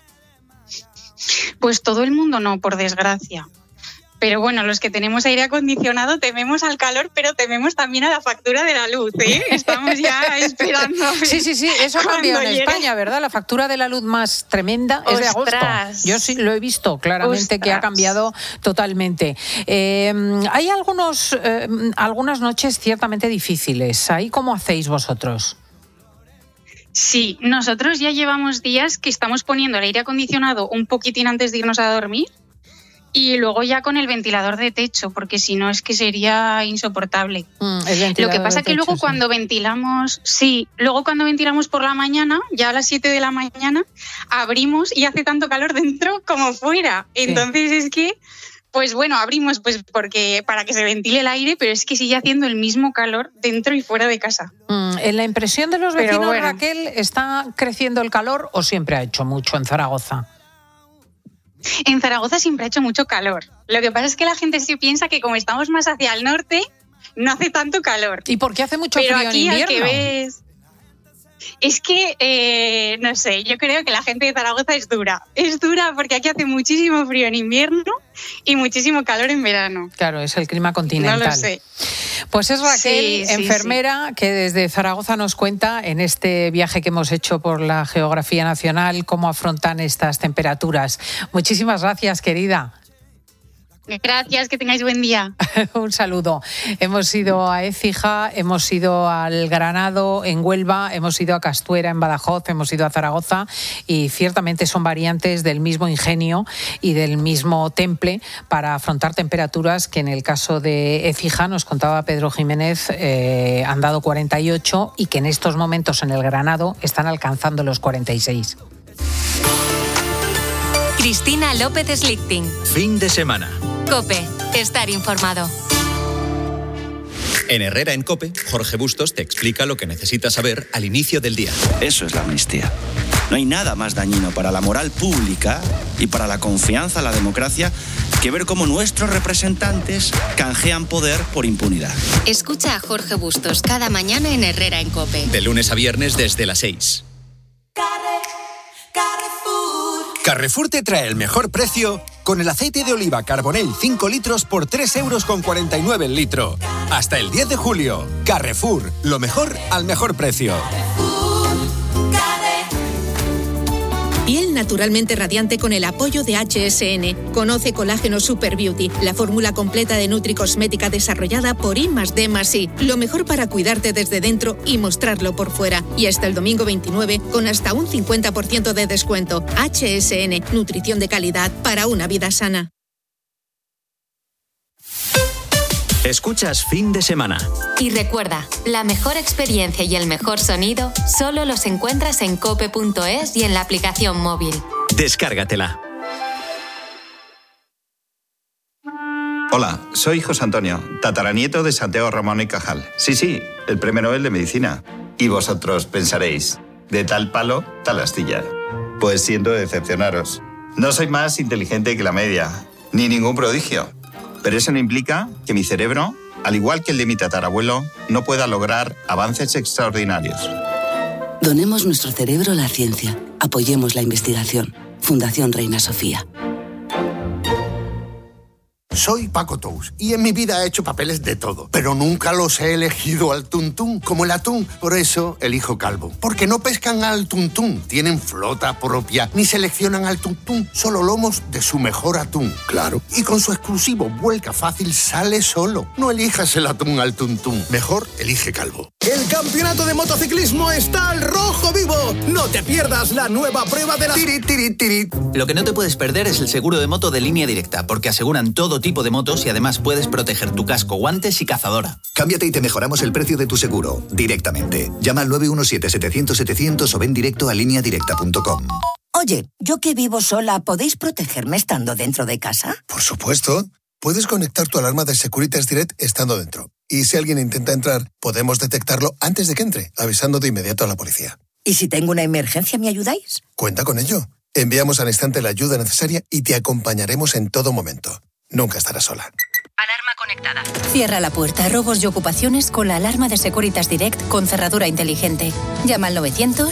Pues todo el mundo no, por desgracia. Pero bueno, los que tenemos aire acondicionado tememos al calor, pero tememos también a la factura de la luz, ¿eh? Estamos ya esperando.
Sí, eso ha cambiado en España, ¿verdad? La factura de la luz más tremenda es de agosto. Yo sí lo he visto claramente que ha cambiado totalmente. Hay algunas noches ciertamente difíciles. ¿Ahí cómo hacéis vosotros?
Sí, nosotros ya llevamos días que estamos poniendo el aire acondicionado un poquitín antes de irnos a dormir. Y luego ya con el ventilador de techo, porque si no es que sería insoportable. Lo que pasa es que luego cuando ventilamos, cuando ventilamos por la mañana, ya a las 7 de la mañana, abrimos y hace tanto calor dentro como fuera. Entonces es que, pues bueno, abrimos pues porque para que se ventile el aire, pero es que sigue haciendo el mismo calor dentro y fuera de casa.
¿En la impresión de los vecinos, Raquel, está creciendo el calor o siempre ha hecho mucho en Zaragoza?
En Zaragoza siempre ha hecho mucho calor. Lo que pasa es que la gente se piensa que como estamos más hacia el norte, no hace tanto calor.
¿Y por qué hace mucho frío en invierno?
Pero aquí al que ves... Es que, no sé, yo creo que la gente de Zaragoza es dura. Es dura porque aquí hace muchísimo frío en invierno y muchísimo calor en verano.
Claro, es el clima continental.
No lo sé.
Pues es Raquel, enfermera, que desde Zaragoza nos cuenta en este viaje que hemos hecho por la geografía nacional cómo afrontan estas temperaturas. Muchísimas gracias, querida.
Gracias, que tengáis buen día.
Un saludo. Hemos ido a Écija, hemos ido al Granado en Huelva, hemos ido a Castuera en Badajoz, hemos ido a Zaragoza y ciertamente son variantes del mismo ingenio y del mismo temple para afrontar temperaturas que en el caso de Écija, nos contaba Pedro Jiménez, han dado 48 y que en estos momentos en el Granado están alcanzando los 46.
Cristina López Slichting.
Fin de semana.
COPE. Estar informado.
En Herrera en COPE, Jorge Bustos te explica lo que necesitas saber al inicio del día.
Eso es la amnistía. No hay nada más dañino para la moral pública y para la confianza en la democracia que ver cómo nuestros representantes canjean poder por impunidad.
Escucha a Jorge Bustos cada mañana en Herrera en COPE.
De lunes a viernes desde las 6.
Carrefour te trae el mejor precio con el aceite de oliva Carbonell 5 litros por 3,49 € el litro. Hasta el 10 de julio. Carrefour, lo mejor al mejor precio.
Piel naturalmente radiante con el apoyo de HSN. Conoce Colágeno Super Beauty, la fórmula completa de Nutricosmética desarrollada por I+D+I. Lo mejor para cuidarte desde dentro y mostrarlo por fuera. Y hasta el domingo 29 con hasta un 50% de descuento. HSN, nutrición de calidad para una vida sana.
Escuchas Fin de Semana.
Y recuerda, la mejor experiencia y el mejor sonido solo los encuentras en cope.es y en la aplicación móvil.
Descárgatela.
Hola, soy José Antonio, tataranieto de Santiago Ramón y Cajal. Sí, el Premio Nobel de Medicina. Y vosotros pensaréis, de tal palo, tal astilla. Pues siento decepcionaros. No soy más inteligente que la media, ni ningún prodigio. Pero eso no implica que mi cerebro al igual que el de mi tatarabuelo, no pueda lograr avances extraordinarios.
Donemos nuestro cerebro a la ciencia. Apoyemos la investigación. Fundación Reina Sofía.
Soy Paco Tous y en mi vida he hecho papeles de todo, pero nunca los he elegido al tuntún, como el atún. Por eso elijo Calvo, porque no pescan al tuntún, tienen flota propia, ni seleccionan al tuntún, solo lomos de su mejor atún. Claro. Y con su exclusivo Vuelca Fácil sale solo. No elijas el atún al tuntún, mejor elige Calvo.
El campeonato de motociclismo está al rojo vivo. No te pierdas la nueva prueba de la...
Lo que no te puedes perder es el seguro de moto de Línea Directa, porque aseguran todo tipo de motos y además puedes proteger tu casco, guantes y cazadora.
Cámbiate y te mejoramos el precio de tu seguro directamente. Llama al 917-700-700 o ven directo a lineadirecta.com.
Oye, yo que vivo sola, ¿podéis protegerme estando dentro de casa?
Por supuesto. Puedes conectar tu alarma de Securitas Direct estando dentro. Y si alguien intenta entrar, podemos detectarlo antes de que entre, avisando de inmediato a la policía.
¿Y si tengo una emergencia, me ayudáis?
Cuenta con ello. Enviamos al instante la ayuda necesaria y te acompañaremos en todo momento. Nunca estarás sola.
Alarma conectada. Cierra la puerta a robos y ocupaciones con la alarma de Securitas Direct con cerradura inteligente. Llama al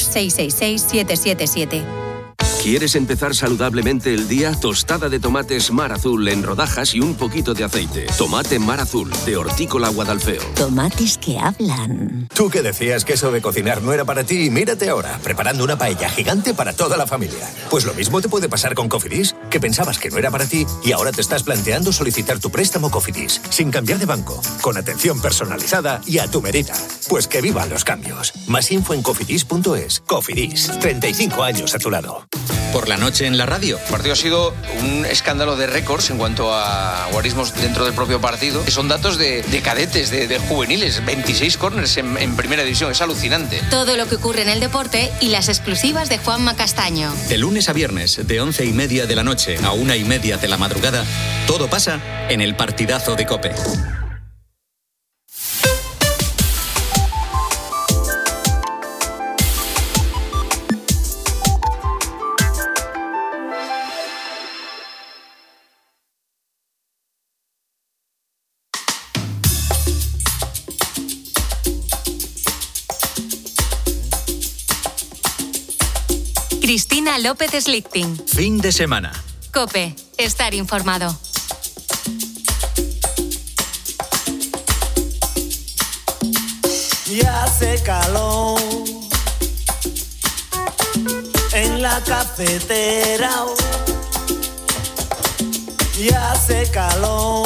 900-666-777.
¿Quieres empezar saludablemente el día? Tostada de tomates Mar Azul en rodajas y un poquito de aceite. Tomate Mar Azul, de Hortícola Guadalfeo.
Tomates que hablan.
Tú que decías que eso de cocinar no era para ti, mírate ahora, preparando una paella gigante para toda la familia. Pues lo mismo te puede pasar con Cofidis, que pensabas que no era para ti y ahora te estás planteando solicitar tu préstamo Cofidis, sin cambiar de banco, con atención personalizada y a tu medida. Pues que vivan los cambios. Más info en cofidis.es. Cofidis, 35 años a tu lado.
Por la noche en la radio.
El partido ha sido un escándalo de récords en cuanto a guarismos dentro del propio partido, que son datos de cadetes, de juveniles, 26 córners en primera división, es alucinante.
Todo lo que ocurre en el deporte y las exclusivas de Juanma Castaño.
De lunes a viernes, de 11:30 de la noche a 1:30 de la madrugada, todo pasa en el partidazo de COPE.
Cristina López Slichting.
Fin de semana.
COPE. Estar informado.
Ya hace calor en la cafetera. Ya hace calor.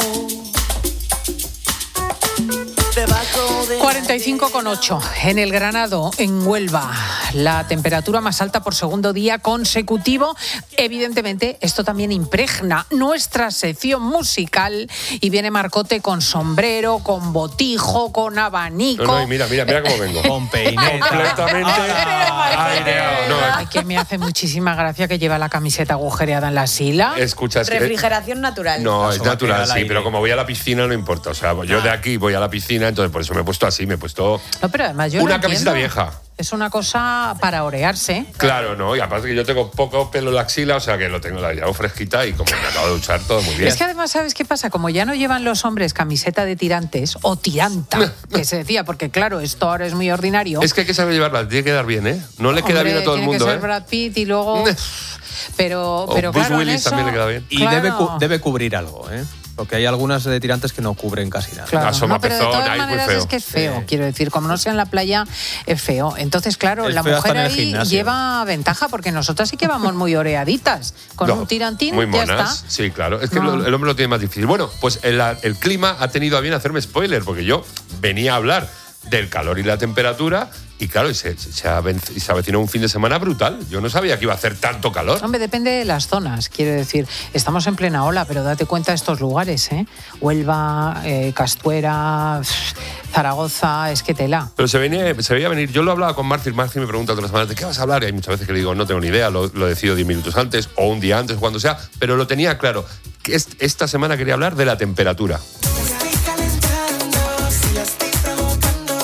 45,8 en el Granado, en Huelva. La temperatura más alta por segundo día consecutivo. Evidentemente, esto también impregna nuestra sección musical y viene Marcote con sombrero, con botijo, con abanico.
No, y mira cómo vengo.
Con peineta.
Completamente aireado.
Ay, que me hace muchísima gracia que lleva la camiseta agujereada en la sila.
Escucha,
refrigeración natural.
No, es natural, sí, pero como voy a la piscina no importa. O sea, yo de aquí voy a la piscina, entonces por eso me he puesto así, No,
pero además yo
una camiseta vieja.
Es una cosa para orearse.
Claro, no, y aparte que yo tengo poco pelo en la axila, o sea que lo tengo, la llevo fresquita y como me acabo de duchar, todo muy bien.
Es que además, ¿sabes qué pasa? Como ya no llevan los hombres camiseta de tirantes o tiranta, que se decía, porque claro, esto ahora es muy ordinario.
Es que hay que saber llevarla, tiene que quedar bien, ¿eh? No le queda bien a todo el mundo,
tiene que ser Brad Pitt y luego... pero
Bruce
claro,
Willis
eso,
también le queda bien.
Y claro, debe cubrir algo, ¿eh? Porque hay algunas de tirantes que no cubren casi nada.
Claro, no, pero de todas maneras es que es feo, quiero decir, como no sea en la playa, es feo. Entonces, claro, la mujer ahí lleva ventaja porque nosotras sí que vamos muy oreaditas. Con un tirantín
muy
ya
monas,
está.
Sí, claro. Es que el hombre lo tiene más difícil. Bueno, pues el clima ha tenido a bien hacerme spoiler, porque yo venía a hablar del calor y la temperatura. Y claro, se avecinó un fin de semana brutal. Yo no sabía que iba a hacer tanto calor.
Hombre, depende de las zonas, quiero decir. Estamos en plena ola, pero date cuenta de estos lugares, ¿eh? Huelva, Castuera, Zaragoza, es que tela.
Pero se veía venir. Yo lo hablaba con Marci me pregunta otras semanas, ¿de qué vas a hablar? Y hay muchas veces que le digo, no tengo ni idea, lo decido 10 minutos antes o un día antes, cuando sea. Pero lo tenía claro, que esta semana quería hablar de la temperatura.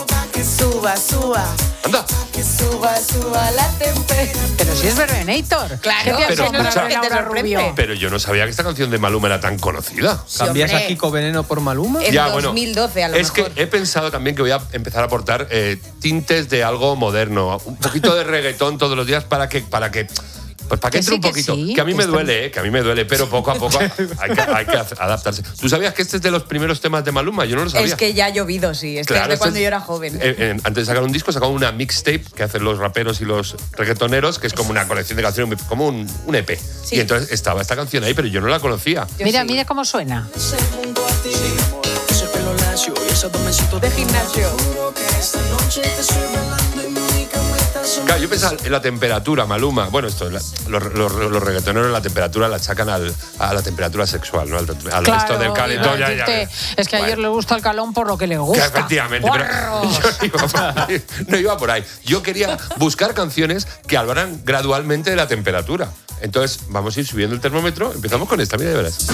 Que suba, suba.
Anda.
Que suba, suba la temperatura.
Pero si es Verbenator.
Claro,
¿Qué te
pero
hace nombrar
escucha,
a Laura Rubio?
Pero yo no sabía que esta canción de Maluma era tan conocida.
¿Cambias
hombre.
a Kiko Veneno por Maluma?
En
Ya, bueno,
2012 a lo
es
mejor.
que he pensado también que voy a empezar a aportar tintes de algo moderno, un poquito de reggaetón todos los días para que entre un poquito.
sí,
que a mí
que
me
está-
duele, que a mí me duele, pero poco a poco hay que adaptarse. ¿Tú sabías que este es de los primeros temas de Maluma? Yo no lo sabía.
Es que ya ha llovido, sí. Es
Claro,
que es de cuando
este es-
yo era joven.
Antes de sacar un disco, sacó una mixtape que hacen los raperos y los reggaetoneros, que es como una colección de canciones, como un EP.
Sí.
Y entonces estaba esta canción ahí, pero yo no la conocía.
Mira cómo suena.
De gimnasio.
Claro, yo pensaba en la temperatura, Maluma. Bueno, esto, los reggaetoneros la temperatura la achacan a la temperatura sexual, ¿no? Al resto del calentón.
iba a
Ya
decirte, es que ayer le gusta el calón por lo que le
Que
gusta.
efectivamente, pero no iba por ahí. Yo quería buscar canciones que hablaran gradualmente de la temperatura. Entonces, vamos a ir subiendo el termómetro. Empezamos con esta, mira, de veras.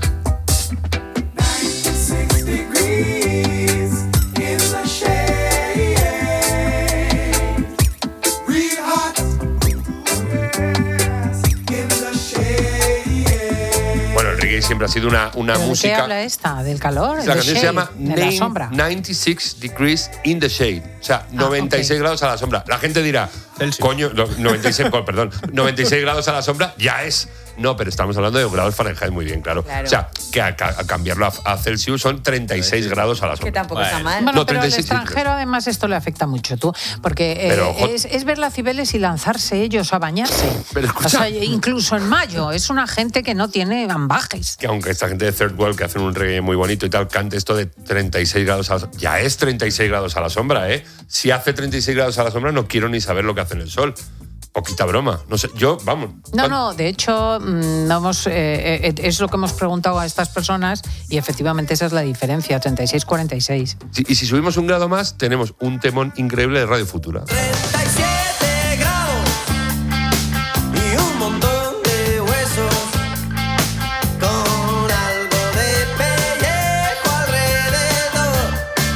Bueno, el reggae siempre ha sido una
¿De qué
música.
habla esta? ¿Del calor?
La
¿Del
canción se
shade?
llama
¿De la sombra?
96 Degrees in the Shade. O sea, 96 grados a la sombra. La gente dirá, coño, 96 grados a la sombra ya es. No, pero estamos hablando de grados Fahrenheit, muy bien, claro.
Claro.
O sea, que a cambiarlo a Celsius son 36 grados a la sombra.
Que tampoco está mal.
Bueno,
No,
pero al
36,
extranjero además esto le afecta mucho, tú, porque
Pero, ojo.
es ver las Cibeles y lanzarse ellos a bañarse.
Pero escucha.
O sea, incluso en mayo, es una gente que no tiene ambajes.
Que aunque esta gente de Third World, que hacen un reggae muy bonito y tal, cante esto de 36 grados a la sombra. Ya es 36 grados a la sombra, ¿eh? Si hace 36 grados a la sombra, no quiero ni saber lo que hace en el sol. Poquita broma. No sé, yo, vamos.
No, de hecho, es lo que hemos preguntado a estas personas y efectivamente esa es la diferencia, 36-46.
Y si subimos un grado más, tenemos un temón increíble de Radio Futura.
37 grados y un montón de huesos con algo de pellejo alrededor.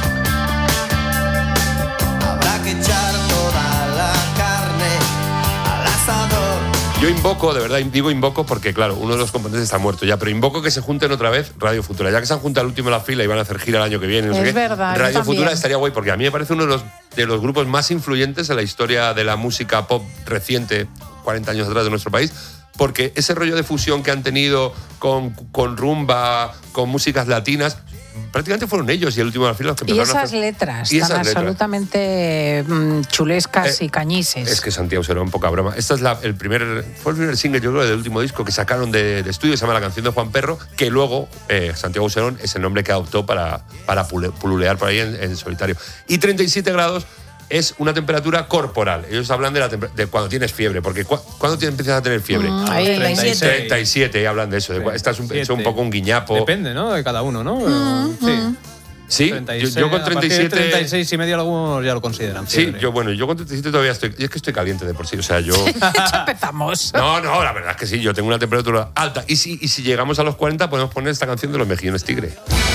Habrá que echar toda la carne al asador.
Yo invoco, de verdad, digo invoco porque, claro, uno de los componentes está muerto ya, pero invoco que se junten otra vez Radio Futura. Ya que se han juntado al último en la fila y van a hacer gira el año que viene, no sé
Es
qué,
verdad, yo
Radio
también.
Futura estaría guay porque a mí me parece uno de los grupos más influyentes en la historia de la música pop reciente, 40 años atrás de nuestro país, porque ese rollo de fusión que han tenido con rumba, con músicas latinas, prácticamente fueron ellos y el último de la fila los que
Y
empezaron a
esas
hacer.
letras
Y
tan
esas letras.
absolutamente chulescas y cañises.
Es que Santiago Serón, poca broma. Esta es fue el primer single, yo creo, del último disco que sacaron de estudio, se llama La canción de Juan Perro, que luego Santiago Serón es el nombre que adoptó para pululear por ahí en solitario. Y 37 grados es una temperatura corporal. Ellos hablan de cuando tienes fiebre, porque ¿cuándo empiezas a tener fiebre?
Ahí,
37, y hablan de eso. Estás un poco un guiñapo.
Depende, ¿no? De cada uno, ¿no? Sí.
Sí,
36,
yo con
a partir de
37...
36 y medio algunos ya lo consideran
Sí,
fiebre.
yo con 37 todavía estoy... Y es que estoy caliente de por sí, o sea, yo...
Ya empezamos.
No, la verdad es que sí, yo tengo una temperatura alta. Y si llegamos a los 40 podemos poner esta canción de Los Mejillones Tigre.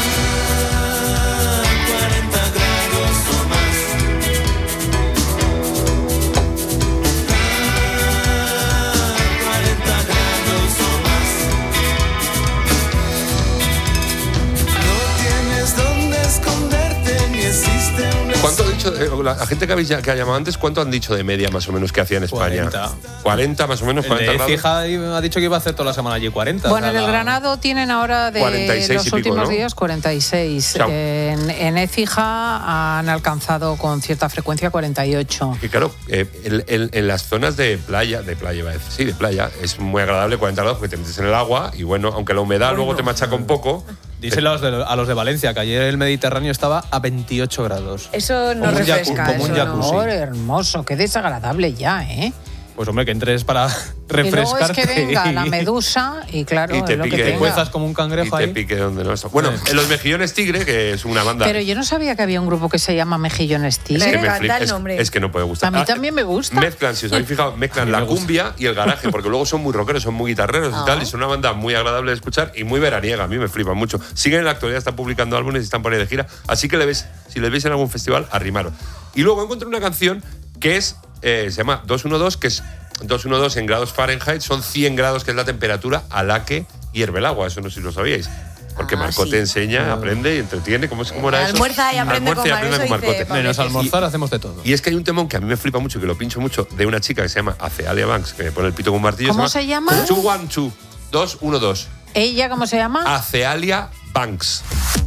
Tienes dónde esconderte ni existe una.
¿Cuánto ha dicho, la gente que ha llamado antes, cuánto han dicho de media más o menos que hacía en España? 40 más o menos, 40
El de
grados.
Fija ha dicho que iba a hacer toda la semana allí 40.
Bueno,
o
en
sea,
el Granado tienen ahora de
46 y
los
pico,
últimos
¿no?
días 46.
Chao.
En Écija han alcanzado con cierta frecuencia 48.
Y claro, en las zonas de playa iba a decir, sí, de playa, es muy agradable 40 grados porque te metes en el agua y bueno, aunque la humedad luego te machaca un poco.
Díselo a los de Valencia, que ayer el Mediterráneo estaba a 28 grados.
Eso no
Como un
refresca.
como un
eso no.
jacuzzi.
Oh, hermoso, qué desagradable ya, ¿eh?
Pues hombre, que entres para refrescarte.
Y luego es que venga la medusa y claro,
y te
es lo
pique,
que
te
tenga.
cuezas como un cangrejo
y
ahí.
te pique donde no está. Bueno, en Los Mejillones Tigre, que es una banda...
Pero yo no sabía que había un grupo que se llama Mejillones Tigre.
Es que me flipa, es que no puede gustar.
A mí también me gusta.
Mezclan, si os habéis fijado, mezclan la cumbia y el garaje, porque luego son muy rockeros, son muy guitarreros y tal, y son una banda muy agradable de escuchar y muy veraniega. A mí me flipa mucho. Siguen en la actualidad, están publicando álbumes y están por ahí de gira, así que si les veis en algún festival, arrimaros. Y luego encontré una canción que es se llama 212, que es 212 en grados Fahrenheit, son 100 grados, que es la temperatura a la que hierve el agua. Eso no sé si lo sabíais. Porque Marco te enseña, aprende y entretiene. ¿Cómo era eso?
Almuerza y aprende con
Marcote.
Menos almorzar, hacemos de todo.
Y es que hay un temón que a mí me flipa mucho, que lo pincho mucho, de una chica que se llama Acealia Banks, que me pone el pito con un martillo.
¿Cómo se llama?
212. 212.
¿Ella cómo se llama?
Acealia Banks.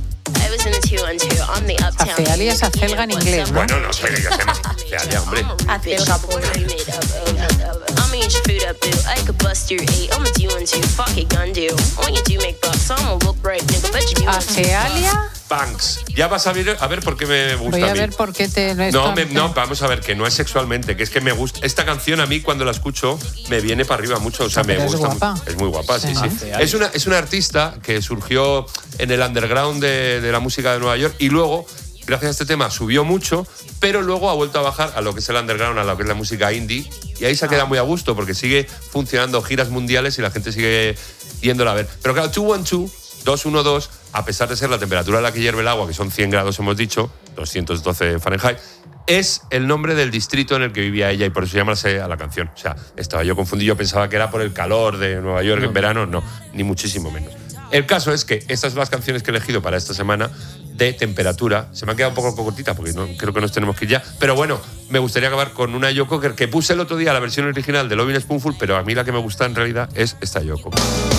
Acealia es acelga en inglés, ¿no?
Bueno, no sé, ella se llama Acealia, hombre.
Acelga. Acealia
Banks. Ya vas a ver por qué me gusta.
Voy a
mí.
ver por qué te...
No, vamos a ver, que no es sexualmente, que es que me gusta. Esta canción a mí cuando la escucho me viene para arriba mucho, o sea, me gusta.
Guapa.
Es muy guapa, sí. Es una artista que surgió en el underground de la música de Nueva York y luego, gracias a este tema, subió mucho, pero luego ha vuelto a bajar a lo que es el underground, a lo que es la música indie, y ahí se queda muy a gusto porque sigue funcionando giras mundiales y la gente sigue yéndola a ver. Pero claro, 212, a pesar de ser la temperatura a la que hierve el agua, que son 100 grados hemos dicho, 212 Fahrenheit, es el nombre del distrito en el que vivía ella y por eso se llama a la canción. O sea, estaba yo confundido, pensaba que era por el calor de Nueva York en verano, no, ni muchísimo menos. El caso es que estas son las canciones que he elegido para esta semana de temperatura. Se me ha quedado un poco cortita porque creo que nos tenemos que ir ya. Pero bueno, me gustaría acabar con una Joe Cocker que puse el otro día, la versión original de Lovin' Spoonful, pero a mí la que me gusta en realidad es esta Joe Cocker.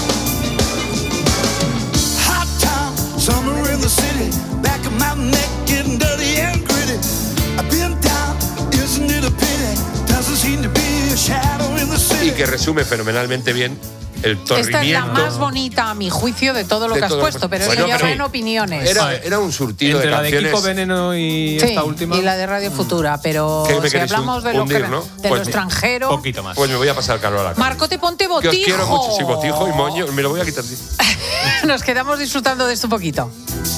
Summer in the city, back of my neck getting dirty and gritty. I've been down, isn't it a pity? Doesn't seem to be a shadow in the city.
Y que resume fenomenalmente bien el torrimiento.
Esta es la más bonita, a mi juicio, de todo lo que has puesto, pero eso ya va en opiniones.
Era un surtido
entre
de canciones.
La de Kiko Veneno y esta última.
Y la de Radio Futura, pero si hablamos de lo extranjero...
Poquito más.
Pues me voy a pasar calor a la cara.
Marco, te ponte botijo.
Que os quiero mucho. Sí, botijo y moño. Me lo voy a quitar, sí.
Nos quedamos disfrutando de esto un poquito.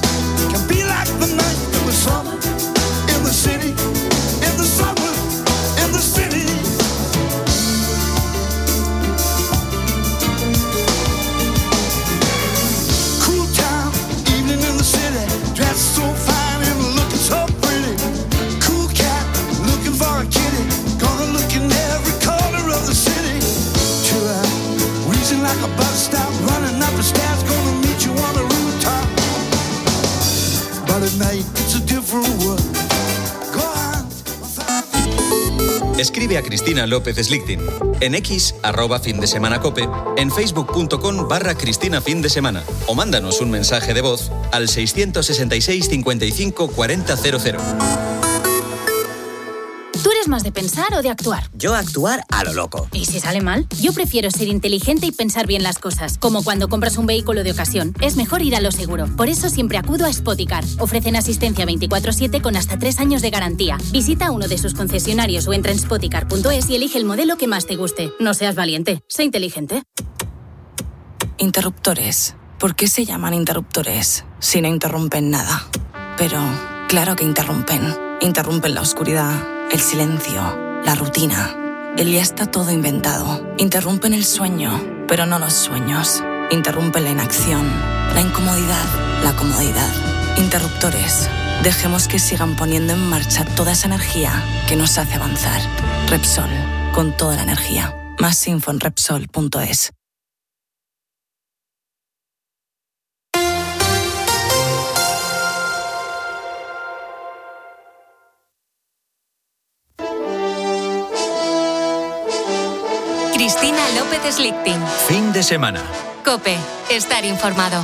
Escribe a Cristina López Slichting en X, @findesemanacope, en facebook.com/Cristina Fin de Semana o mándanos un mensaje de voz al 666 55 40 00.
¿Tú eres más de pensar o de actuar?
Yo actuar a lo loco.
¿Y si sale mal? Yo prefiero ser inteligente y pensar bien las cosas. Como cuando compras un vehículo de ocasión. Es mejor ir a lo seguro. Por eso siempre acudo a Spoticar. Ofrecen asistencia 24/7 con hasta 3 años de garantía. Visita uno de sus concesionarios o entra en spoticar.es y elige el modelo que más te guste. No seas valiente, sé inteligente.
Interruptores. ¿Por qué se llaman interruptores si no interrumpen nada? Pero claro que interrumpen. Interrumpen la oscuridad, el silencio, la rutina. El ya está todo inventado. Interrumpen el sueño, pero no los sueños. Interrumpen la inacción, la incomodidad, la comodidad. Interruptores. Dejemos que sigan poniendo en marcha toda esa energía que nos hace avanzar. Repsol, con toda la energía. Más info en Repsol.es.
Cristina López Slichting.
Fin de semana.
COPE. Estar informado.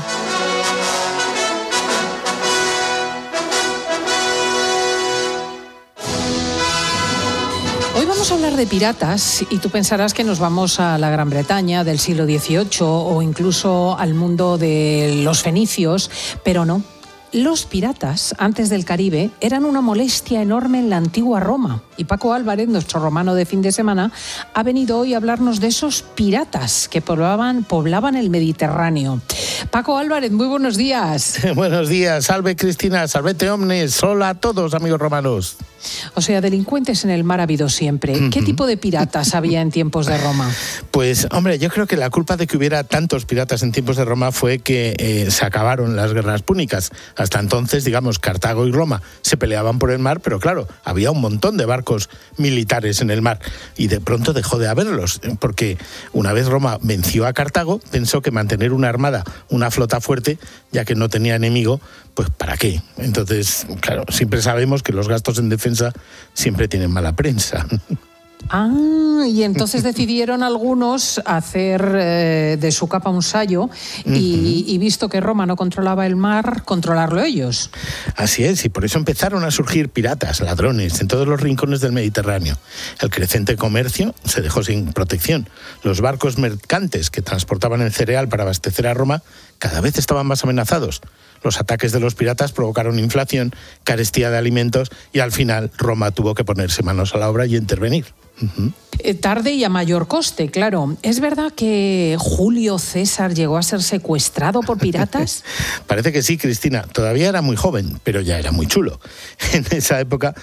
Hoy vamos a hablar de piratas y tú pensarás que nos vamos a la Gran Bretaña del siglo XVIII o incluso al mundo de los fenicios, pero no. los piratas, antes del Caribe, eran una molestia enorme en la antigua Roma. Y Paco Álvarez, nuestro romano de fin de semana, ha venido hoy a hablarnos de esos piratas que poblaban el Mediterráneo. Paco Álvarez, muy buenos días.
Buenos días, salve Cristina, salvete omnes, hola a todos amigos romanos.
O sea, delincuentes en el mar ha habido siempre. ¿Qué tipo de piratas había en tiempos de Roma?
Pues, hombre, yo creo que la culpa de que hubiera tantos piratas en tiempos de Roma fue que se acabaron las guerras púnicas. Hasta entonces, digamos, Cartago y Roma se peleaban por el mar, pero claro, había un montón de barcos militares en el mar y de pronto dejó de haberlos, porque una vez Roma venció a Cartago, pensó que mantener una armada, una flota fuerte, ya que no tenía enemigo, pues ¿para qué? Entonces, claro, siempre sabemos que los gastos en defensa siempre tienen mala prensa.
Ah, y entonces decidieron algunos hacer de su capa un sayo y visto que Roma no controlaba el mar, controlarlo ellos.
Así es, y por eso empezaron a surgir piratas, ladrones, en todos los rincones del Mediterráneo. El creciente comercio se dejó sin protección. Los barcos mercantes que transportaban el cereal para abastecer a Roma cada vez estaban más amenazados. Los ataques de los piratas provocaron inflación, carestía de alimentos y al final Roma tuvo que ponerse manos a la obra y intervenir.
Tarde y a mayor coste, claro. ¿Es verdad que Julio César llegó a ser secuestrado por piratas?
Parece que sí, Cristina. Todavía era muy joven, pero ya era muy chulo. En esa época,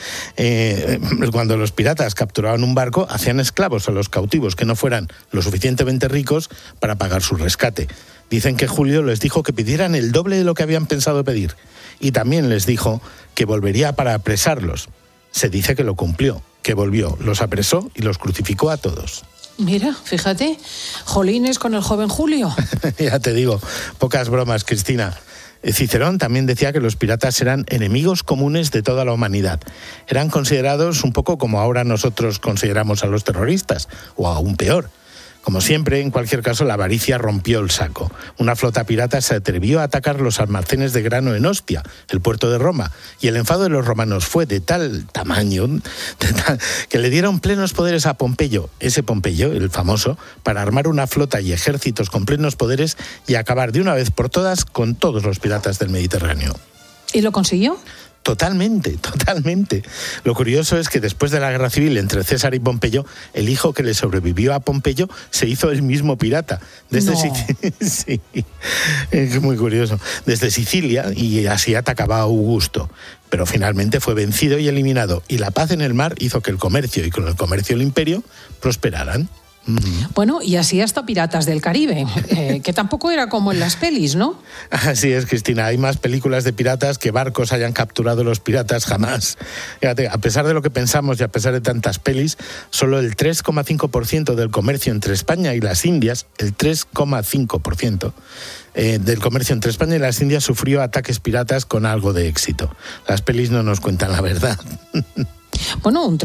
cuando los piratas capturaban un barco, hacían esclavos a los cautivos que no fueran lo suficientemente ricos para pagar su rescate. Dicen que Julio les dijo que pidieran el doble de lo que habían pensado pedir. Y también les dijo que volvería para apresarlos. Se dice que lo cumplió, que volvió, los apresó y los crucificó a todos.
Mira, fíjate, jolines con el joven Julio.
Ya te digo, pocas bromas, Cristina. Cicerón también decía que los piratas eran enemigos comunes de toda la humanidad. Eran considerados un poco como ahora nosotros consideramos a los terroristas, o aún peor. Como siempre, en cualquier caso, la avaricia rompió el saco. Una flota pirata se atrevió a atacar los almacenes de grano en Ostia, el puerto de Roma, y el enfado de los romanos fue de tal tamaño que le dieron plenos poderes a Pompeyo, ese Pompeyo, el famoso, para armar una flota y ejércitos con plenos poderes y acabar de una vez por todas con todos los piratas del Mediterráneo.
¿Y lo consiguió?
Totalmente, totalmente. Lo curioso es que después de la guerra civil entre César y Pompeyo, el hijo que le sobrevivió a Pompeyo se hizo el mismo pirata. Desde sí, es muy curioso. Desde Sicilia, y así atacaba a Augusto. Pero finalmente fue vencido y eliminado. Y la paz en el mar hizo que el comercio y con el comercio el imperio prosperaran.
Bueno, y así hasta Piratas del Caribe, que tampoco era como en las pelis, ¿no?
Así es, Cristina, hay más películas de piratas que barcos hayan capturado los piratas jamás. Fíjate, a pesar de lo que pensamos y a pesar de tantas pelis, solo el 3,5% del comercio entre España y las Indias, el 3,5% del comercio entre España y las Indias sufrió ataques piratas con algo de éxito. Las pelis no nos cuentan la verdad.
Bueno, un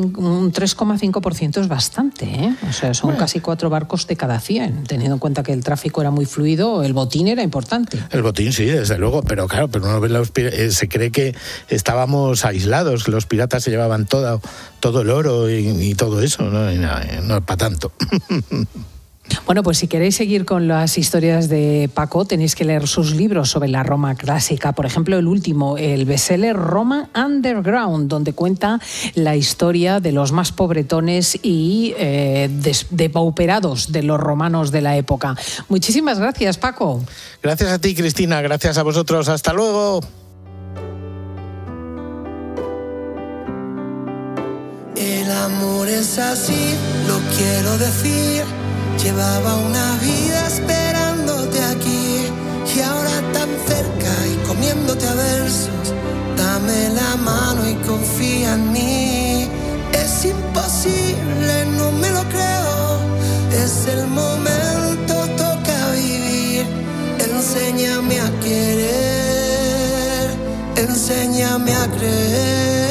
3,5% es bastante, ¿eh? O sea, son casi 4 barcos de cada 100, teniendo en cuenta que el tráfico era muy fluido, el botín era importante.
El botín, sí, desde luego, pero claro, pero uno ve se cree que estábamos aislados, que los piratas se llevaban todo el oro y todo eso, no es para tanto.
Bueno, pues si queréis seguir con las historias de Paco, tenéis que leer sus libros sobre la Roma clásica. Por ejemplo, el último, el bestseller Roma Underground, donde cuenta la historia de los más pobretones y depauperados de los romanos de la época. Muchísimas gracias, Paco.
Gracias a ti, Cristina. Gracias a vosotros. Hasta luego.
El amor es así, lo quiero decir. Llevaba una vida esperándote aquí y ahora tan cerca y comiéndote a versos. Dame la mano y confía en mí. Es imposible, no me lo creo. Es el momento, toca vivir. Enséñame a querer, enséñame a creer.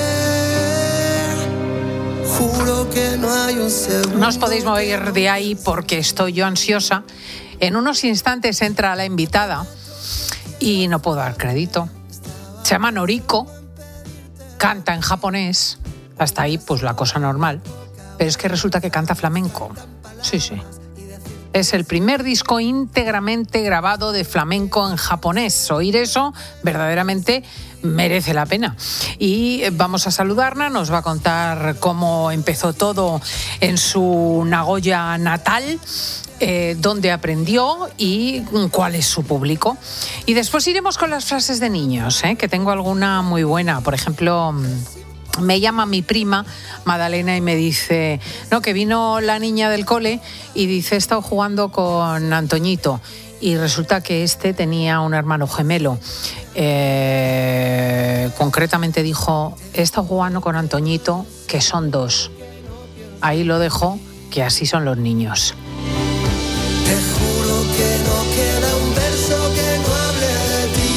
Juro que no hay un segundo.
No os podéis mover de ahí porque estoy yo ansiosa. En unos instantes entra la invitada y no puedo dar crédito. Se llama Noriko, canta en japonés, hasta ahí pues la cosa normal. Pero es que resulta que canta flamenco. Sí. Es el primer disco íntegramente grabado de flamenco en japonés. Oír eso verdaderamente merece la pena. Y vamos a saludarla, nos va a contar cómo empezó todo en su Nagoya natal, dónde aprendió y cuál es su público. Y después iremos con las frases de niños, que tengo alguna muy buena. Por ejemplo, me llama mi prima Madalena y me dice, no, que vino la niña del cole y dice, he estado jugando con Antoñito. Y resulta que este tenía un hermano gemelo. Concretamente dijo, he estado jugando con Antoñito, que son 2. Ahí lo dejo, que así son los niños.
Te juro que no queda un verso que no hable de ti.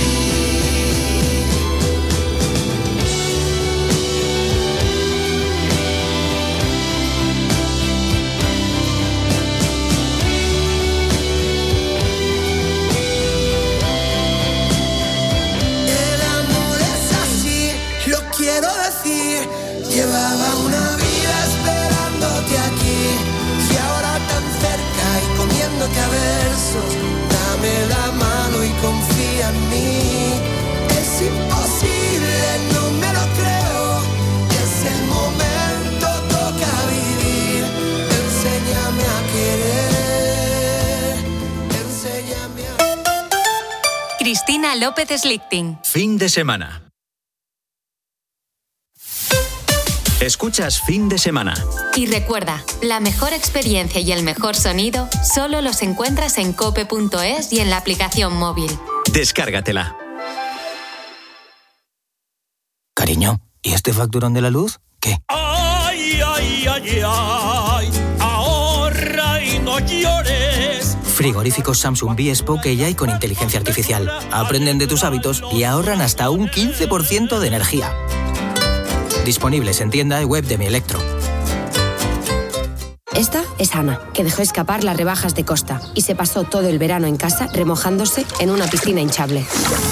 Quiero decir, llevaba una vida esperándote aquí y ahora tan cerca y comiéndote a versos. Dame la mano y confía en mí. Es imposible, no me lo creo. Es el momento, toca vivir. Enséñame a querer. Enséñame a...
Cristina López Slichting.
Fin de semana. Escuchas Fin de Semana.
Y recuerda, la mejor experiencia y el mejor sonido solo los encuentras en cope.es y en la aplicación móvil.
Descárgatela.
Cariño, ¿y este facturón de la luz? ¿Qué?
Ay, ay, ay, ay, ahorra y no llores.
Frigoríficos Samsung B-Spoke AI con inteligencia artificial. Aprenden de tus hábitos y ahorran hasta un 15% de energía. Disponibles en tienda y web de Mi Electro.
Esta es Ana, que dejó escapar las rebajas de Costa y se pasó todo el verano en casa remojándose en una piscina hinchable.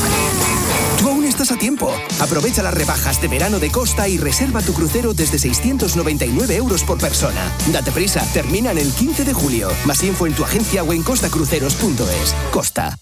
Tú aún estás a tiempo. Aprovecha las rebajas de verano de Costa y reserva tu crucero desde 699 € por persona. Date prisa, terminan el 15 de julio. Más info en tu agencia o en costacruceros.es. Costa.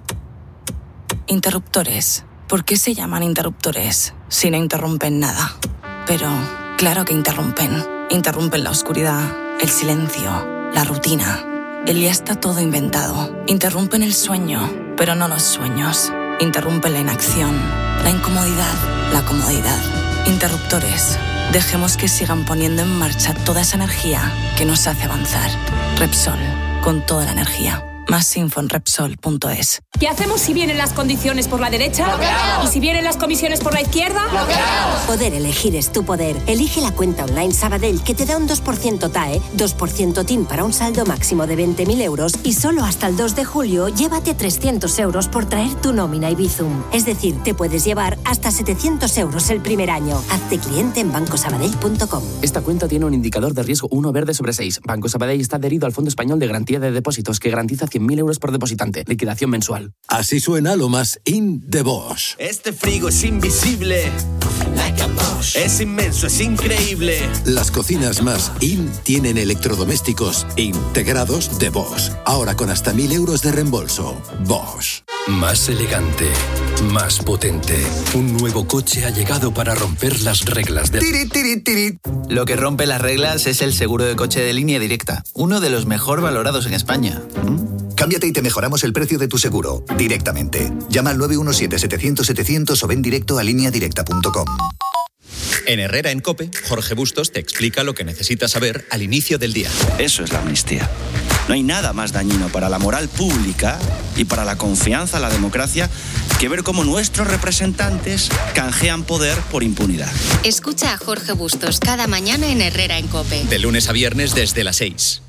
Interruptores. ¿Por qué se llaman interruptores si no interrumpen nada? Pero claro que interrumpen. Interrumpen la oscuridad, el silencio, la rutina. El ya está todo inventado. Interrumpen el sueño, pero no los sueños. Interrumpen la inacción, la incomodidad, la comodidad. Interruptores. Dejemos que sigan poniendo en marcha toda esa energía que nos hace avanzar. Repsol, con toda la energía. Más info en Repsol.es.
¿Qué hacemos si vienen las condiciones por la derecha? ¿Y si vienen las comisiones por la izquierda?
Poder elegir es tu poder. Elige la cuenta online Sabadell, que te da un 2% TAE, 2% TIN para un saldo máximo de 20.000 € y solo hasta el 2 de julio llévate 300 € por traer tu nómina y Bizum. Es decir, te puedes llevar hasta 700 € el primer año. Hazte cliente en bancosabadell.com.
Esta cuenta tiene un indicador de riesgo 1 verde sobre 6. Banco Sabadell está adherido al Fondo Español de Garantía de Depósitos, que garantiza 100.000 € por depositante. Liquidación mensual.
Así suena lo más in de Bosch.
Este frigo es invisible. Like a Bosch. Es inmenso, es increíble.
Las cocinas más in tienen electrodomésticos integrados de Bosch. Ahora con hasta 1.000 € de reembolso. Bosch.
Más elegante, más potente. Un nuevo coche ha llegado para romper las reglas de...
Tiri, tiri, tiri. Lo que rompe las reglas es el seguro de coche de línea directa. Uno de los mejor valorados en España.
Cámbiate y te mejoramos el precio de tu seguro directamente. Llama al 917-700-700 o ven directo a lineadirecta.com.
En Herrera en COPE, Jorge Bustos te explica lo que necesitas saber al inicio del día.
Eso es la amnistía. No hay nada más dañino para la moral pública y para la confianza en la democracia que ver cómo nuestros representantes canjean poder por impunidad.
Escucha a Jorge Bustos cada mañana en Herrera en COPE.
De lunes a viernes desde las 6.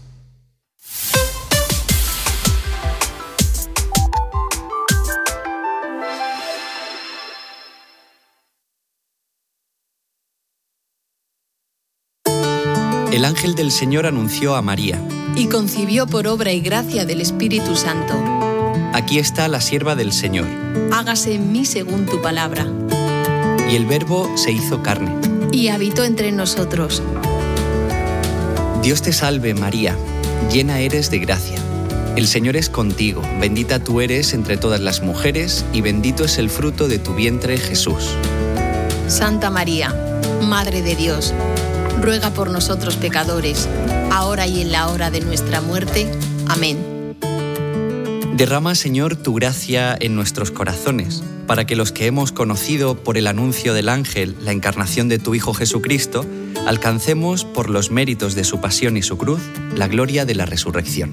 El ángel del Señor anunció a María.
Y concibió por obra y gracia del Espíritu Santo.
Aquí está la sierva del Señor.
Hágase en mí según tu palabra.
Y el Verbo se hizo carne.
Y habitó entre nosotros.
Dios te salve, María, llena eres de gracia. El Señor es contigo, bendita tú eres entre todas las mujeres y bendito es el fruto de tu vientre, Jesús.
Santa María, Madre de Dios, ruega por nosotros pecadores, ahora y en la hora de nuestra muerte. Amén.
Derrama, Señor, tu gracia en nuestros corazones, para que los que hemos conocido por el anuncio del ángel la encarnación de tu Hijo Jesucristo, alcancemos por los méritos de su pasión y su cruz la gloria de la resurrección.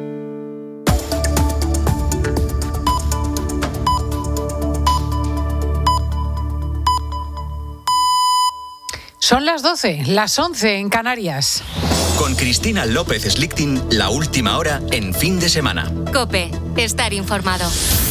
Son las 12, las 11 en Canarias.
Con Cristina López Slichting, la última hora en Fin de Semana.
COPE, estar informado.